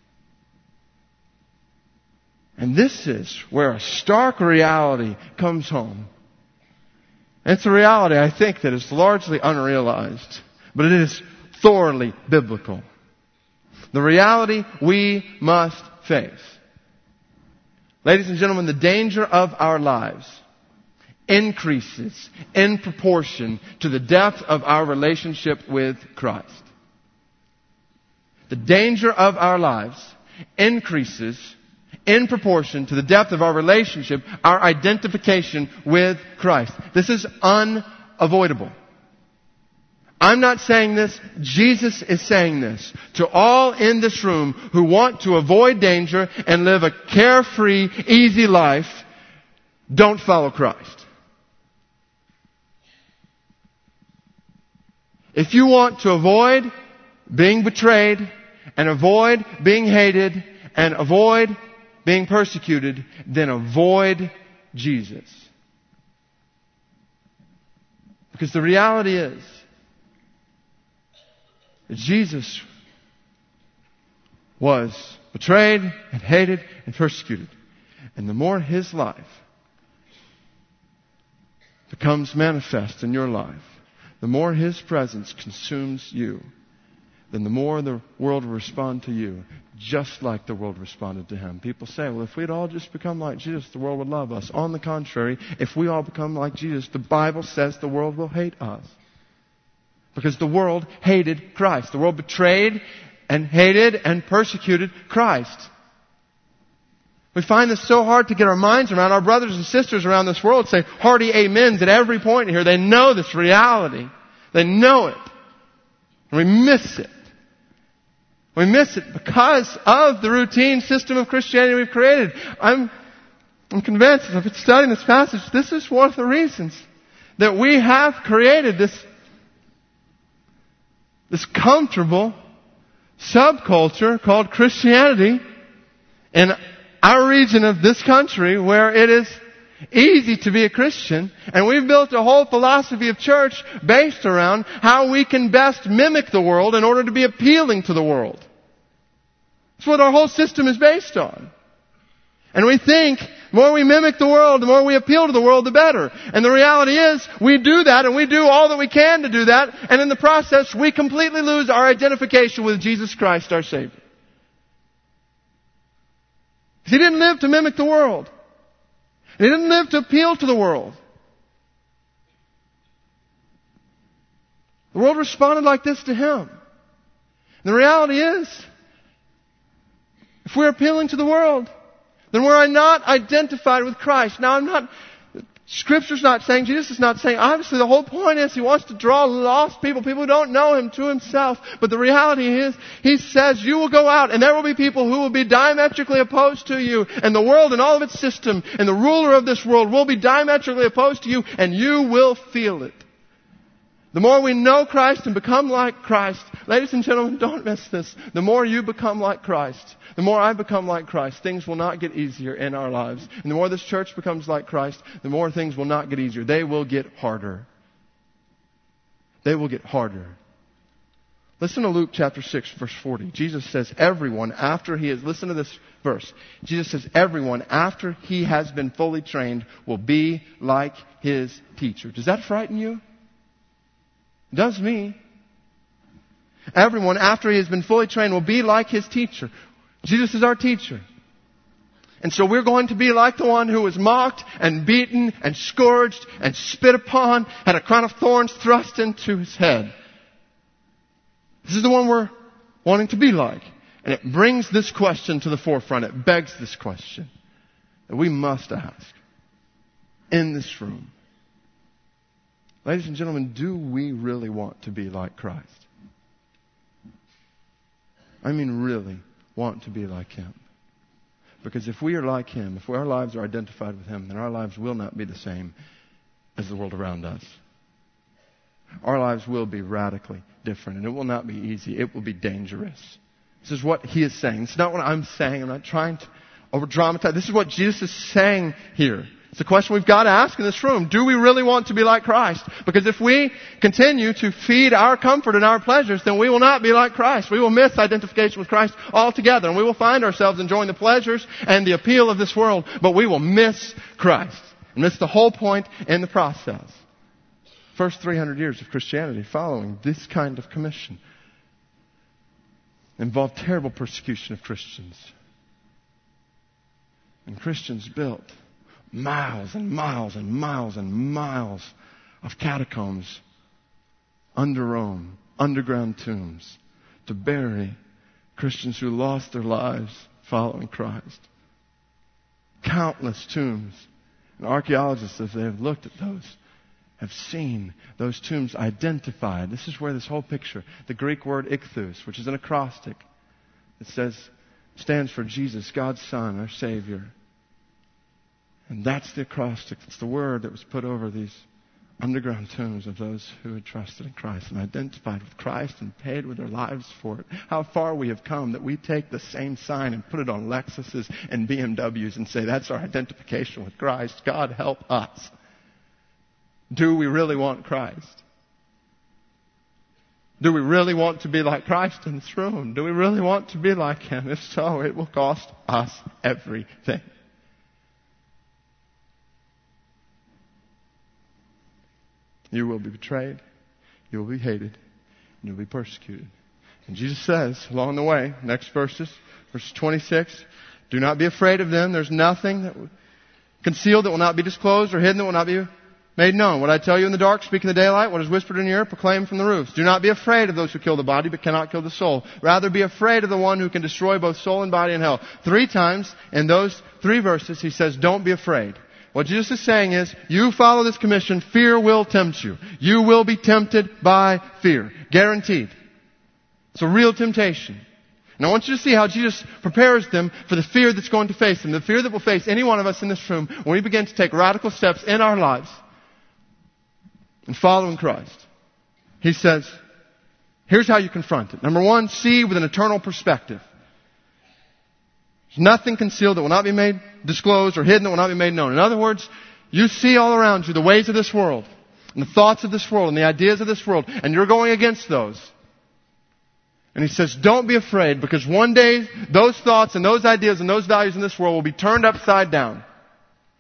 [SPEAKER 1] And this is where a stark reality comes home. It's a reality, I think, that is largely unrealized, but it is thoroughly biblical. The reality we must face. Ladies and gentlemen, the danger of our lives increases in proportion to the depth of our relationship with Christ. The danger of our lives increases in proportion to the depth of our relationship, our identification with Christ. This is unavoidable. I'm not saying this. Jesus is saying this. To all in this room who want to avoid danger and live a carefree, easy life, don't follow Christ. If you want to avoid being betrayed and avoid being hated and avoid being persecuted, then avoid Jesus. Because the reality is that Jesus was betrayed and hated and persecuted. And the more his life becomes manifest in your life, the more his presence consumes you, then the more the world will respond to you, just like the world responded to him. People say, well, if we'd all just become like Jesus, the world would love us. On the contrary, if we all become like Jesus, the Bible says the world will hate us. Because the world hated Christ. The world betrayed and hated and persecuted Christ. We find this so hard to get our minds around. Our brothers and sisters around this world say hearty amens at every point here. They know this reality. They know it. And we miss it. We miss it because of the routine system of Christianity we've created. I'm, I'm convinced, as I've been studying this passage, this is one of the reasons that we have created this, this comfortable subculture called Christianity in our region of this country where it is easy to be a Christian, and we've built a whole philosophy of church based around how we can best mimic the world in order to be appealing to the world. That's what our whole system is based on. And we think The more we mimic the world, the more we appeal to the world, the better. And the reality is, we do that, and we do all that we can to do that, and in the process, we completely lose our identification with Jesus Christ, our Savior. He didn't live to mimic the world. He didn't live to appeal to the world. The world responded like this to Him. And the reality is, if we're appealing to the world, then we're not identified with Christ. Now, I'm not, Scripture's not saying, Jesus is not saying, obviously the whole point is He wants to draw lost people, people who don't know Him, to Himself. But the reality is, He says you will go out and there will be people who will be diametrically opposed to you. And the world and all of its system and the ruler of this world will be diametrically opposed to you, and you will feel it. The more we know Christ and become like Christ, ladies and gentlemen, don't miss this. The more you become like Christ, the more I become like Christ, things will not get easier in our lives. And the more this church becomes like Christ, the more things will not get easier. They will get harder. They will get harder. Listen to Luke chapter six, verse forty. Jesus says, everyone after he is, listen to this verse. Jesus says, everyone after he has been fully trained will be like his teacher. Does that frighten you? It does me. Everyone, after he has been fully trained, will be like his teacher. Jesus is our teacher. And so we're going to be like the one who was mocked and beaten and scourged and spit upon, had a crown of thorns thrust into his head. This is the one we're wanting to be like. And it brings this question to the forefront. It begs this question that we must ask in this room. Ladies and gentlemen, do we really want to be like Christ? I mean really want to be like Him. Because if we are like Him, if our lives are identified with Him, then our lives will not be the same as the world around us. Our lives will be radically different, and it will not be easy. It will be dangerous. This is what He is saying. It's not what I'm saying. I'm not trying to over-dramatize. This is what Jesus is saying here. It's a question we've got to ask in this room. Do we really want to be like Christ? Because if we continue to feed our comfort and our pleasures, then we will not be like Christ. We will miss identification with Christ altogether. And we will find ourselves enjoying the pleasures and the appeal of this world. But we will miss Christ. And miss the whole point in the process. First three hundred years of Christianity following this kind of commission involved terrible persecution of Christians. And Christians built miles and miles and miles and miles of catacombs under Rome, underground tombs, to bury Christians who lost their lives following Christ. Countless tombs. And archaeologists, as they have looked at those, have seen those tombs identified. This is where this whole picture, the Greek word ichthus, which is an acrostic, it says, stands for Jesus, God's Son, our Savior. And that's the acrostic. It's the word that was put over these underground tombs of those who had trusted in Christ and identified with Christ and paid with their lives for it. How far we have come that we take the same sign and put it on Lexuses and B M Ws and say that's our identification with Christ. God help us. Do we really want Christ? Do we really want to be like Christ in this room? Do we really want to be like Him? If so, it will cost us everything. You will be betrayed, you will be hated, and you'll be persecuted. And Jesus says, along the way, next verses, verse twenty-six, do not be afraid of them. There's nothing that will concealed that will not be disclosed, or hidden that will not be made known. What I tell you in the dark, speak in the daylight. What is whispered in your ear, proclaim from the roofs. Do not be afraid of those who kill the body, but cannot kill the soul. Rather be afraid of the one who can destroy both soul and body in hell. Three times in those three verses, He says, don't be afraid. What Jesus is saying is, you follow this commission, fear will tempt you. You will be tempted by fear. Guaranteed. It's a real temptation. And I want you to see how Jesus prepares them for the fear that's going to face them. The fear that will face any one of us in this room when we begin to take radical steps in our lives in following Christ. He says, here's how you confront it. Number one, see with an eternal perspective. There's nothing concealed that will not be made disclosed or hidden that will not be made known. In other words, you see all around you the ways of this world and the thoughts of this world and the ideas of this world, and you're going against those. And He says, don't be afraid, because one day those thoughts and those ideas and those values in this world will be turned upside down.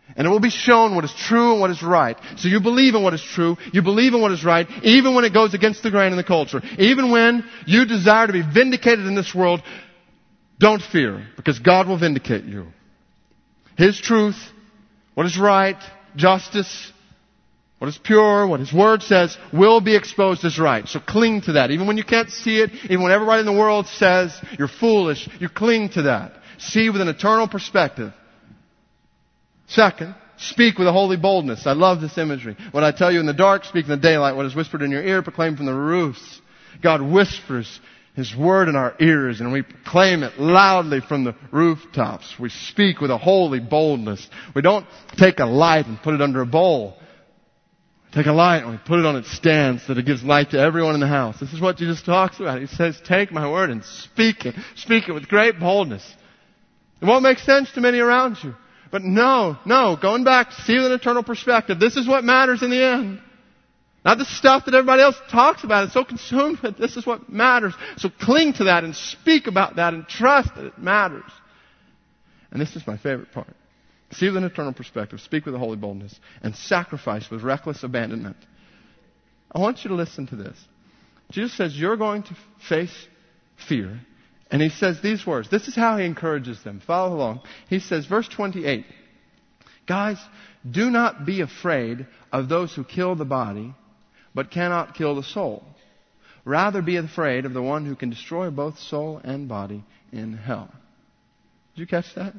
[SPEAKER 1] And it will be shown what is true and what is right. So you believe in what is true. You believe in what is right, even when it goes against the grain in the culture. Even when you desire to be vindicated in this world, don't fear, because God will vindicate you. His truth, what is right, justice, what is pure, what His Word says, will be exposed as right. So cling to that. Even when you can't see it, even when everybody in the world says you're foolish, you cling to that. See with an eternal perspective. Second, speak with a holy boldness. I love this imagery. What I tell you in the dark, speak in the daylight. What is whispered in your ear, proclaim from the roofs. God whispers His Word in our ears, and we proclaim it loudly from the rooftops. We speak with a holy boldness. We don't take a light and put it under a bowl. We take a light and we put it on its stand so that it gives light to everyone in the house. This is what Jesus talks about. He says, take my word and speak it. Speak it with great boldness. It won't make sense to many around you. But no, no, going back, see with an eternal perspective. This is what matters in the end. Not the stuff that everybody else talks about. It's so consumed with. This is what matters. So cling to that and speak about that and trust that it matters. And this is my favorite part. See with an eternal perspective. Speak with a holy boldness. And sacrifice with reckless abandonment. I want you to listen to this. Jesus says you're going to face fear. And He says these words. This is how He encourages them. Follow along. He says, verse twenty-eight. Guys, do not be afraid of those who kill the body, but cannot kill the soul. Rather be afraid of the one who can destroy both soul and body in hell. Did you catch that?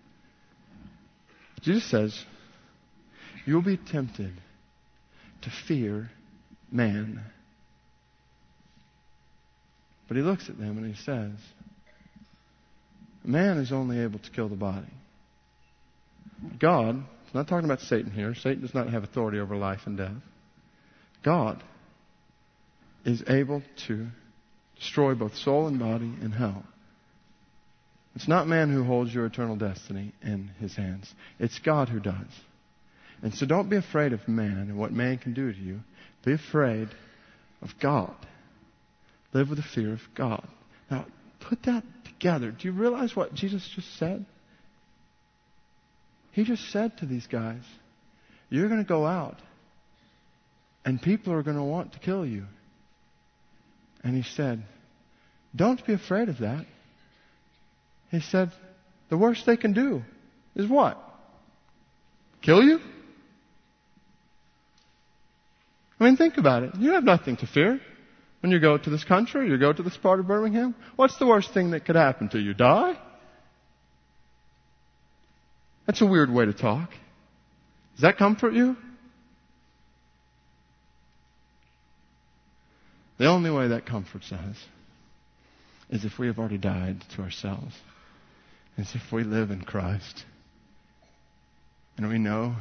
[SPEAKER 1] Jesus says, you'll be tempted to fear man. But He looks at them and He says, man is only able to kill the body. God, I'm not talking about Satan here. Satan does not have authority over life and death. God is able to destroy both soul and body in hell. It's not man who holds your eternal destiny in His hands. It's God who does. And so don't be afraid of man and what man can do to you. Be afraid of God. Live with the fear of God. Now, put that together. Do you realize what Jesus just said? He just said to these guys, you're going to go out and people are going to want to kill you. And He said, don't be afraid of that. He said, the worst they can do is what? Kill you? I mean, think about it. You have nothing to fear. When you go to this country, you go to this part of Birmingham, what's the worst thing that could happen to you? Die? That's a weird way to talk. Does that comfort you? The only way that comforts us is if we have already died to ourselves. Is if we live in Christ. And we know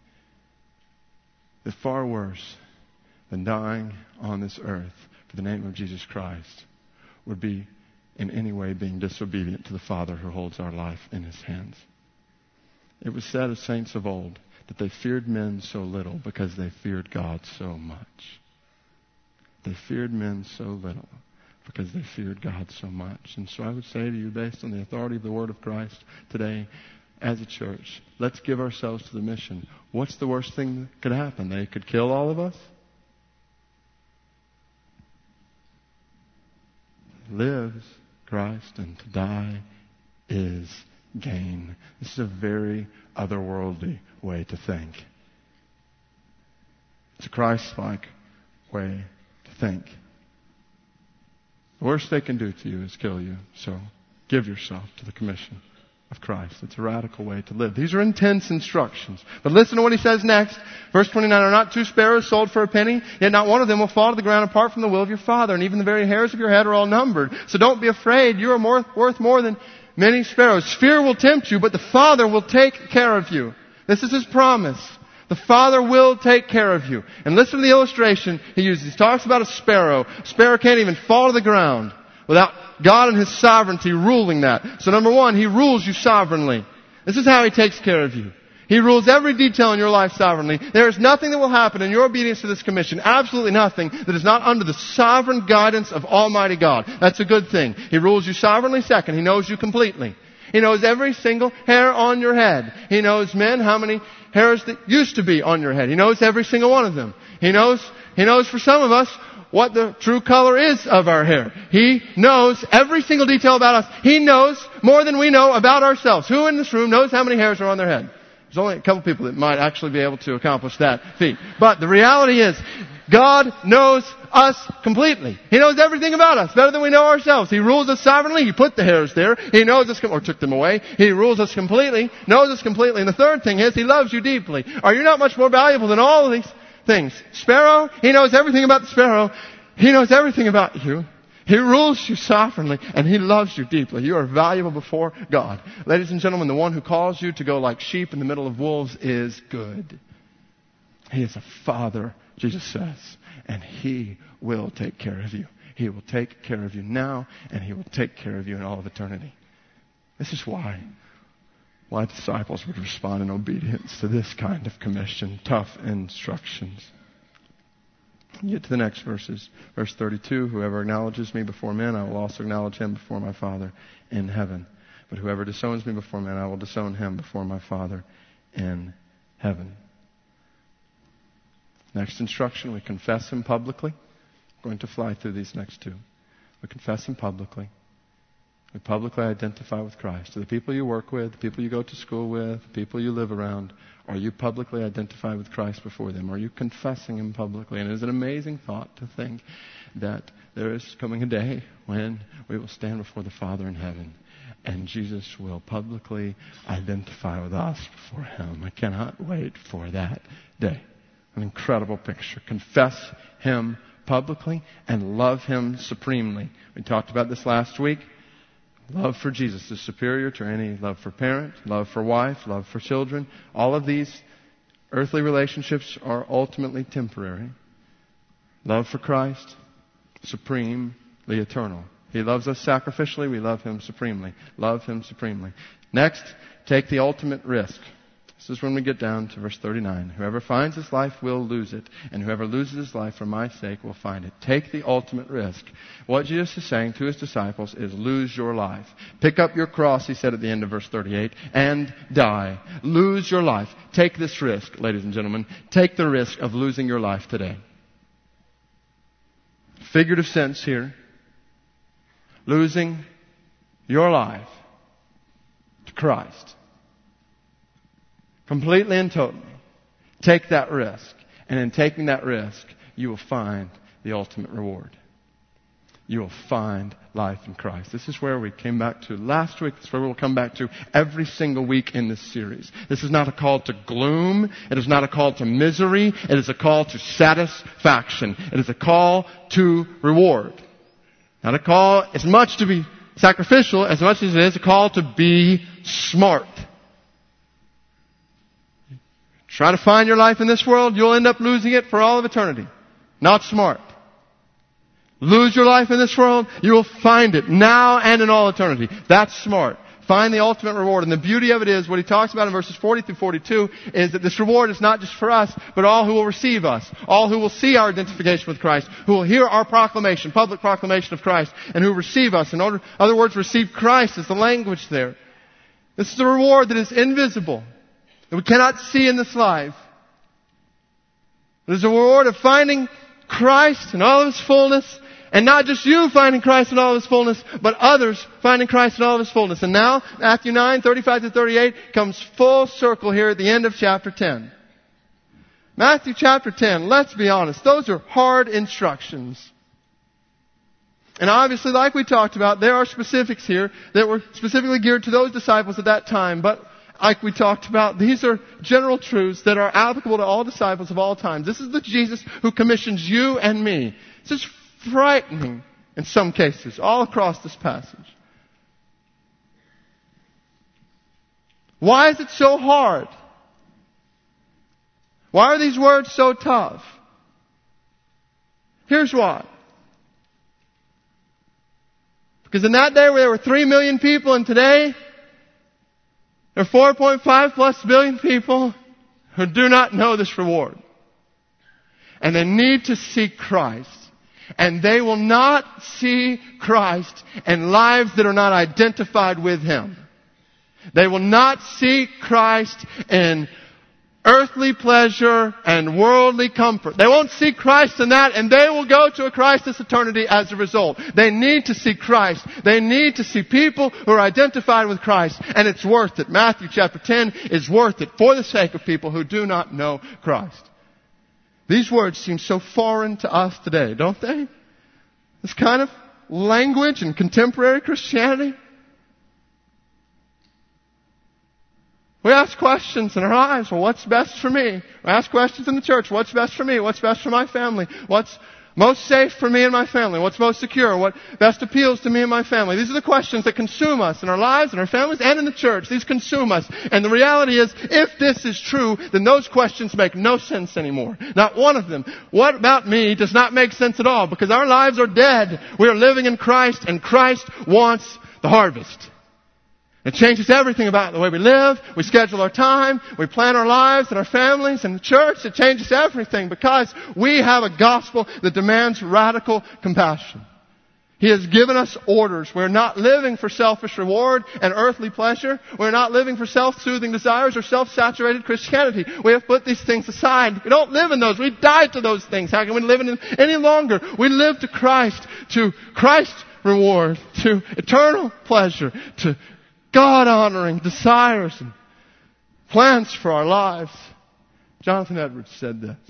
[SPEAKER 1] that far worse than dying on this earth for the name of Jesus Christ would be in any way being disobedient to the Father who holds our life in His hands. It was said of saints of old that they feared men so little because they feared God so much. They feared men so little because they feared God so much. And so I would say to you, based on the authority of the Word of Christ today, as a church, let's give ourselves to the mission. What's the worst thing that could happen? They could kill all of us? Live is Christ, and to die is gain. This is a very otherworldly way to think. It's a Christ-like way to think. The worst they can do to you is kill you. So give yourself to the commission of Christ. It's a radical way to live. These are intense instructions. But listen to what He says next. Verse twenty-nine, are not two sparrows sold for a penny? Yet not one of them will fall to the ground apart from the will of your Father. And even the very hairs of your head are all numbered. So don't be afraid. You are more, worth more than many sparrows. Fear will tempt you, but the Father will take care of you. This is His promise. The Father will take care of you. And listen to the illustration He uses. He talks about a sparrow. A sparrow can't even fall to the ground without God and His sovereignty ruling that. So number one, He rules you sovereignly. This is how He takes care of you. He rules every detail in your life sovereignly. There is nothing that will happen in your obedience to this commission, absolutely nothing, that is not under the sovereign guidance of Almighty God. That's a good thing. He rules you sovereignly. Second, He knows you completely. He knows every single hair on your head. He knows, men, how many hairs that used to be on your head. He knows every single one of them. He knows, He knows for some of us what the true color is of our hair. He knows every single detail about us. He knows more than we know about ourselves. Who in this room knows how many hairs are on their head? There's only a couple people that might actually be able to accomplish that feat. But the reality is, God knows us completely. He knows everything about us better than we know ourselves. He rules us sovereignly. He put the hairs there. He knows us, or took them away. He rules us completely, knows us completely. And the third thing is, He loves you deeply. Are you not much more valuable than all of these things? Sparrow, He knows everything about the sparrow. He knows everything about you. He rules you sovereignly, and He loves you deeply. You are valuable before God. Ladies and gentlemen, the one who calls you to go like sheep in the middle of wolves is good. He is a Father, Jesus says, and He will take care of you. He will take care of you now, and He will take care of you in all of eternity. This is why, why disciples would respond in obedience to this kind of commission, tough instructions. Get to the next verses. Verse thirty-two, whoever acknowledges me before men, I will also acknowledge him before my Father in heaven. But whoever disowns me before men, I will disown him before my Father in heaven. Next instruction, we confess Him publicly. I'm going to fly through these next two. We confess Him publicly. We publicly identify with Christ. To the people you work with, the people you go to school with, the people you live around, are you publicly identified with Christ before them? Are you confessing Him publicly? And it is an amazing thought to think that there is coming a day when we will stand before the Father in heaven, and Jesus will publicly identify with us before Him. I cannot wait for that day. An incredible picture. Confess Him publicly and love Him supremely. We talked about this last week. Love for Jesus is superior to any love for parent, love for wife, love for children. All of these earthly relationships are ultimately temporary. Love for Christ, supremely eternal. He loves us sacrificially. We love Him supremely. Love Him supremely. Next, take the ultimate risk. This is when we get down to verse thirty-nine. Whoever finds his life will lose it, and whoever loses his life for my sake will find it. Take the ultimate risk. What Jesus is saying to His disciples is lose your life. Pick up your cross, He said at the end of verse thirty-eight, and die. Lose your life. Take this risk, ladies and gentlemen. Take the risk of losing your life today. Figurative sense here. Losing your life to Christ. Completely and totally. Take that risk. And in taking that risk, you will find the ultimate reward. You will find life in Christ. This is where we came back to last week. This is where we'll come back to every single week in this series. This is not a call to gloom. It is not a call to misery. It is a call to satisfaction. It is a call to reward. Not a call as much to be sacrificial as much as it is a call to be smart. Try to find your life in this world, you'll end up losing it for all of eternity. Not smart. Lose your life in this world, you will find it now and in all eternity. That's smart. Find the ultimate reward. And the beauty of it is, what he talks about in verses forty through forty-two, is that this reward is not just for us, but all who will receive us. All who will see our identification with Christ. Who will hear our proclamation, public proclamation of Christ, and who receive us. In order, other words, receive Christ is the language there. This is a reward that is invisible, that we cannot see in this life. It is a reward of finding Christ in all of His fullness, and not just you finding Christ in all of His fullness, but others finding Christ in all of His fullness. And now, Matthew nine, thirty-five to thirty-eight comes full circle here at the end of chapter ten. Matthew chapter ten, let's be honest, those are hard instructions. And obviously, like we talked about, there are specifics here that were specifically geared to those disciples at that time. But like we talked about, these are general truths that are applicable to all disciples of all times. This is the Jesus who commissions you and me. This is frightening in some cases, all across this passage. Why is it so hard? Why are these words so tough? Here's why. Because in that day where there were three million people, and today there are four point five plus billion people who do not know this reward. And they need to seek Christ. And they will not see Christ in lives that are not identified with Him. They will not seek Christ in earthly pleasure and worldly comfort. They won't seek Christ in that, and they will go to a Christless eternity as a result. They need to see Christ. They need to see people who are identified with Christ, and it's worth it. Matthew chapter ten is worth it for the sake of people who do not know Christ. These words seem so foreign to us today, don't they? This kind of language in contemporary Christianity. We ask questions in our lives. Well, what's best for me? We ask questions in the church. What's best for me? What's best for my family? What's most safe for me and my family? What's most secure? What best appeals to me and my family? These are the questions that consume us in our lives, in our families, and in the church. These consume us. And the reality is, if this is true, then those questions make no sense anymore. Not one of them. What about me does not make sense at all, because our lives are dead. We are living in Christ, and Christ wants the harvest. It changes everything about the way we live. We schedule our time. We plan our lives and our families and the church. It changes everything because we have a gospel that demands radical compassion. He has given us orders. We're not living for selfish reward and earthly pleasure. We're not living for self-soothing desires or self-saturated Christianity. We have put these things aside. We don't live in those. We died to those things. How can we live in them any longer? We live to Christ, to Christ's reward, to eternal pleasure, to God-honoring desires and plans for our lives. Jonathan Edwards said this.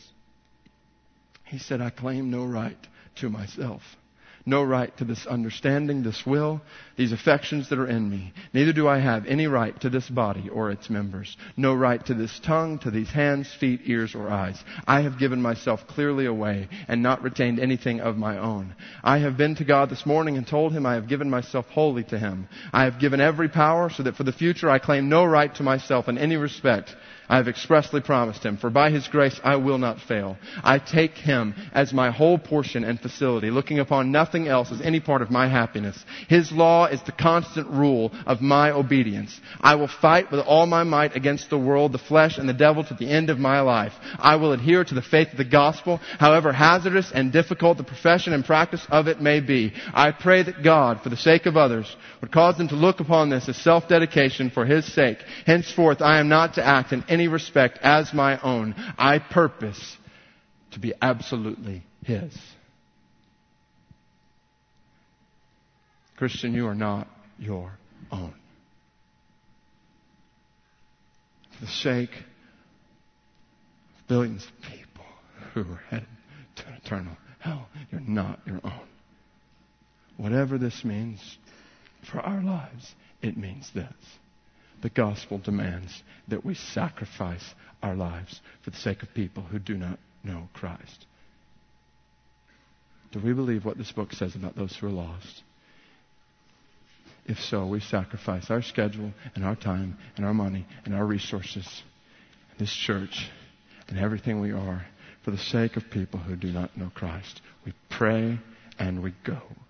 [SPEAKER 1] He said, I claim no right to myself. No right to this understanding, this will, these affections that are in me. Neither do I have any right to this body or its members. No right to this tongue, to these hands, feet, ears, or eyes. I have given myself clearly away and not retained anything of my own. I have been to God this morning and told Him I have given myself wholly to Him. I have given every power so that for the future I claim no right to myself in any respect. I have expressly promised Him, for by His grace I will not fail. I take Him as my whole portion and facility, looking upon nothing else as any part of my happiness. His law is the constant rule of my obedience. I will fight with all my might against the world, the flesh, and the devil to the end of my life. I will adhere to the faith of the gospel, however hazardous and difficult the profession and practice of it may be. I pray that God, for the sake of others, would cause them to look upon this as self-dedication for His sake. Henceforth, I am not to act in any respect as my own. I purpose to be absolutely His. Christian, you are not your own. For the sake of billions of people who are headed to an eternal hell, you're not your own. Whatever this means for our lives, it means this. The gospel demands that we sacrifice our lives for the sake of people who do not know Christ. Do we believe what this book says about those who are lost? If so, we sacrifice our schedule and our time and our money and our resources, this church and everything we are for the sake of people who do not know Christ. We pray and we go.